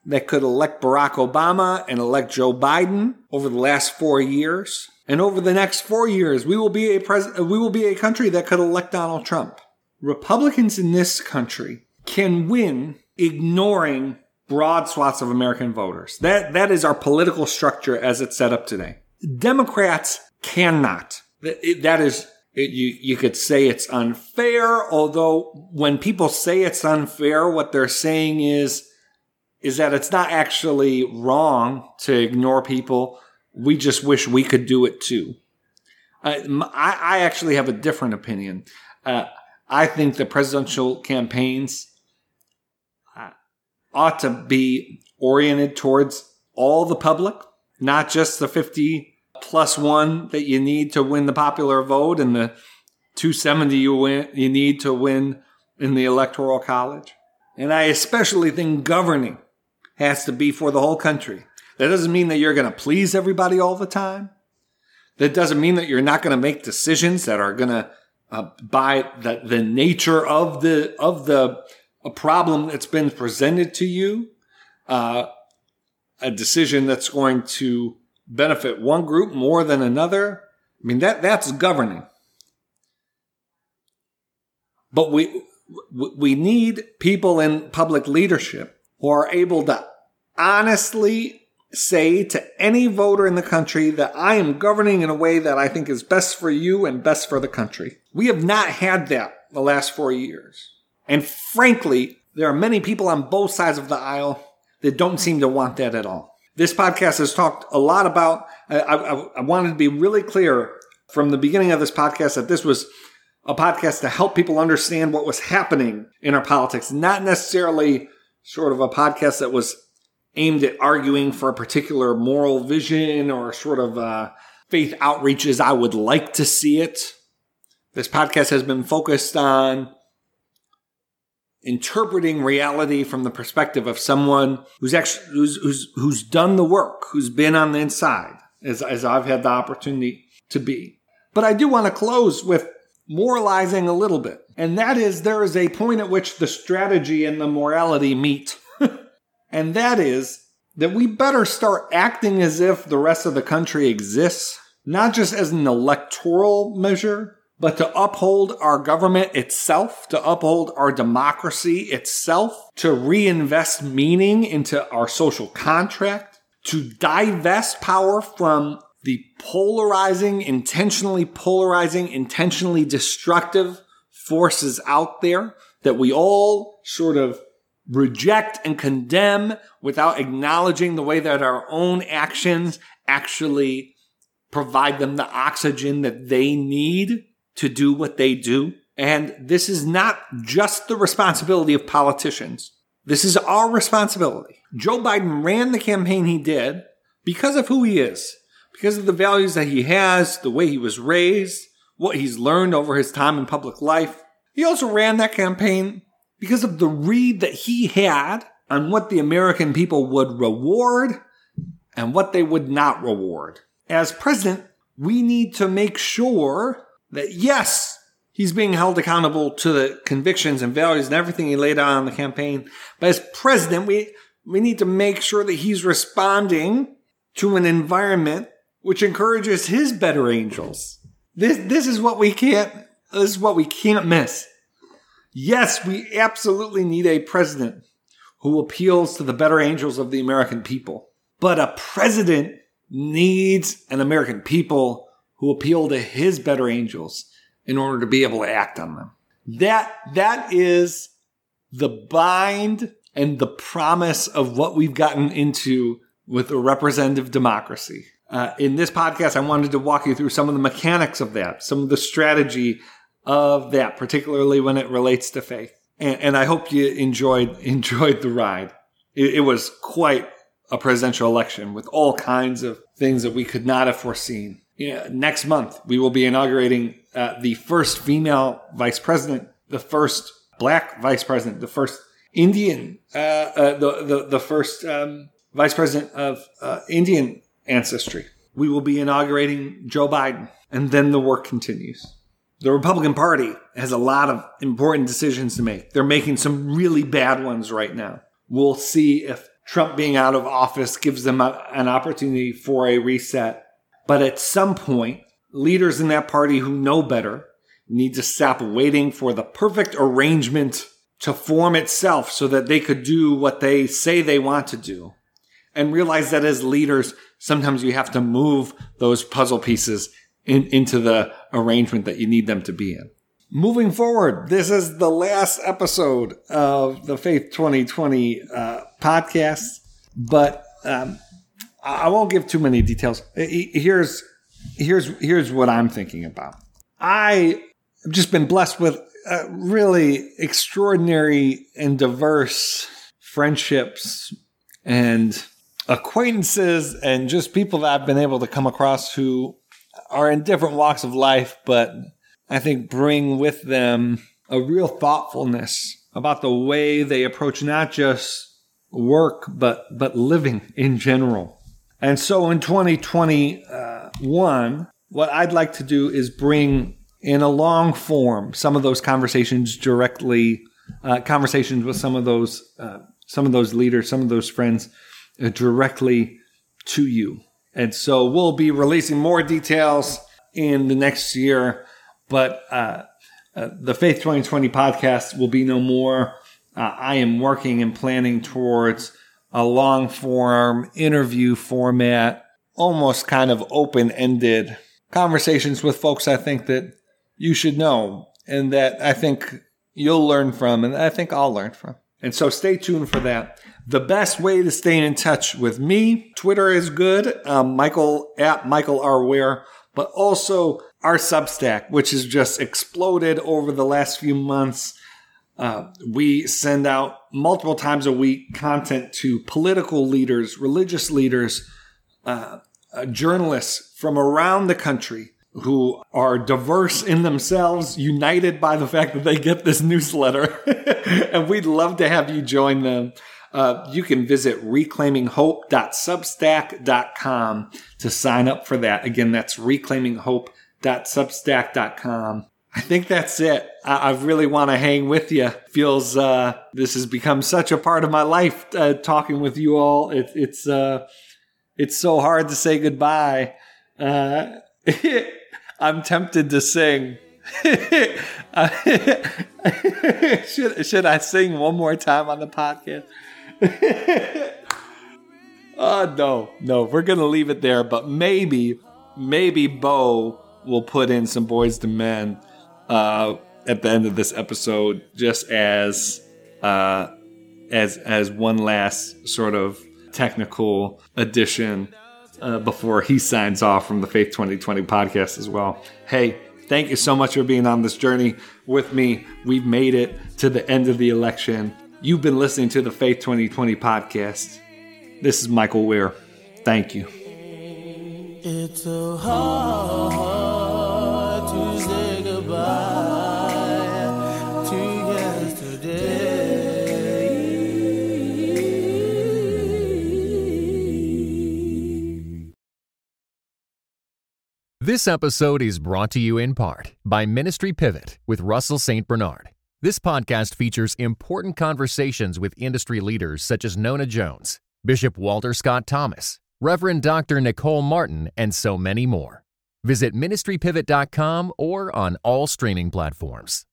that could elect Barack Obama and elect Joe Biden over the last four years. And over the next four years, we will be a pres- we will be a country that could elect Donald Trump. Republicans in this country can win ignoring broad swaths of American voters. That that is our political structure as it's set up today. Democrats cannot. That is, you, you could say it's unfair, although when people say it's unfair, what they're saying is, is that it's not actually wrong to ignore people. We just wish we could do it too. Uh, I, I actually have a different opinion. Uh, I think the presidential campaigns uh, ought to be oriented towards all the public, not just the fifty plus one that you need to win the popular vote and the two seventy you win, you need to win in the Electoral College. And I especially think governing has to be for the whole country. That doesn't mean that you're going to please everybody all the time. That doesn't mean that you're not going to make decisions that are going to, uh, by the, the nature of the of the a problem that's been presented to you, uh, a decision that's going to benefit one group more than another. I mean, that that's governing. But we we need people in public leadership who are able to honestly say to any voter in the country that I am governing in a way that I think is best for you and best for the country. We have not had that the last four years. And frankly, there are many people on both sides of the aisle that don't seem to want that at all. This podcast has talked a lot about, I, I, I wanted to be really clear from the beginning of this podcast that this was a podcast to help people understand what was happening in our politics, not necessarily sort of a podcast that was aimed at arguing for a particular moral vision or sort of uh, faith outreach as I would like to see it. This podcast has been focused on interpreting reality from the perspective of someone who's actually who's who's, who's done the work, who's been on the inside, as, as I've had the opportunity to be. But I do want to close with moralizing a little bit. And that is, there is a point at which the strategy and the morality meet. And that is that we better start acting as if the rest of the country exists, not just as an electoral measure, but to uphold our government itself, to uphold our democracy itself, to reinvest meaning into our social contract, to divest power from the polarizing, intentionally polarizing, intentionally destructive forces out there that we all sort of reject and condemn without acknowledging the way that our own actions actually provide them the oxygen that they need to do what they do. And this is not just the responsibility of politicians. This is our responsibility. Joe Biden ran the campaign he did because of who he is, because of the values that he has, the way he was raised, what he's learned over his time in public life. He also ran that campaign because of the read that he had on what the American people would reward and what they would not reward. As president, we need to make sure that, yes, he's being held accountable to the convictions and values and everything he laid out on the campaign. But as president, we, we need to make sure that he's responding to an environment which encourages his better angels. This, this is what we can't, this is what we can't miss. Yes, we absolutely need a president who appeals to the better angels of the American people. But a president needs an American people who appeal to his better angels in order to be able to act on them. That, that is the bind and the promise of what we've gotten into with a representative democracy. Uh, in this podcast, I wanted to walk you through some of the mechanics of that, some of the strategy of that, particularly when it relates to faith. And, and I hope you enjoyed enjoyed the ride. It, it was quite a presidential election with all kinds of things that we could not have foreseen. Yeah, next month, we will be inaugurating uh, the first female vice president, the first black vice president, the first Indian, uh, uh, the, the, the first um, vice president of uh, Indian ancestry. We will be inaugurating Joe Biden, and then the work continues. The Republican Party has a lot of important decisions to make. They're making some really bad ones right now. We'll see if Trump being out of office gives them a, an opportunity for a reset. But at some point, leaders in that party who know better need to stop waiting for the perfect arrangement to form itself so that they could do what they say they want to do. And realize that as leaders, sometimes you have to move those puzzle pieces in, into the arrangement that you need them to be in. Moving forward, this is the last episode of the Faith twenty twenty uh, podcast, but um, I won't give too many details. Here's here's here's what I'm thinking about. I have just been blessed with uh, really extraordinary and diverse friendships and acquaintances and just people that I've been able to come across who are in different walks of life, but I think bring with them a real thoughtfulness about the way they approach not just work, but but living in general. And so in twenty twenty-one, what I'd like to do is bring in a long form some of those conversations directly, uh, conversations with some of those uh, some of those leaders, some of those friends uh, directly to you. And so we'll be releasing more details in the next year. But uh, uh, the Faith twenty twenty podcast will be no more. Uh, I am working and planning towards a long-form interview format, almost kind of open-ended conversations with folks I think that you should know and that I think you'll learn from and I think I'll learn from. And so stay tuned for that. The best way to stay in touch with me, Twitter is good, um, Michael at Michael R. Ware, but also our Substack, which has just exploded over the last few months. Uh, we send out multiple times a week content to political leaders, religious leaders, uh, uh, journalists from around the country who are diverse in themselves, united by the fact that they get this newsletter. And we'd love to have you join them. Uh, you can visit reclaiming hope dot substack dot com to sign up for that. Again, that's reclaiming hope dot substack dot com. I think that's it. I, I really want to hang with you. Feels uh, this has become such a part of my life, uh, talking with you all. It, it's uh, it's so hard to say goodbye. Uh, I'm tempted to sing. should, should I sing one more time on the podcast? Oh, no, no, we're going to leave it there. But maybe, maybe Bo will put in some Boys to Men uh, at the end of this episode, just as uh, as as one last sort of technical addition uh, before he signs off from the Faith twenty twenty podcast as well. Hey, thank you so much for being on this journey with me. We've made it to the end of the election. You've been listening to the Faith twenty twenty podcast. This is Michael Ware. Thank you. It's so hard to say goodbye to yesterday. This episode is brought to you in part by Ministry Pivot with Russell Saint Bernard. This podcast features important conversations with industry leaders such as Nona Jones, Bishop Walter Scott Thomas, Reverend Doctor Nicole Martin, and so many more. Visit ministry pivot dot com or on all streaming platforms.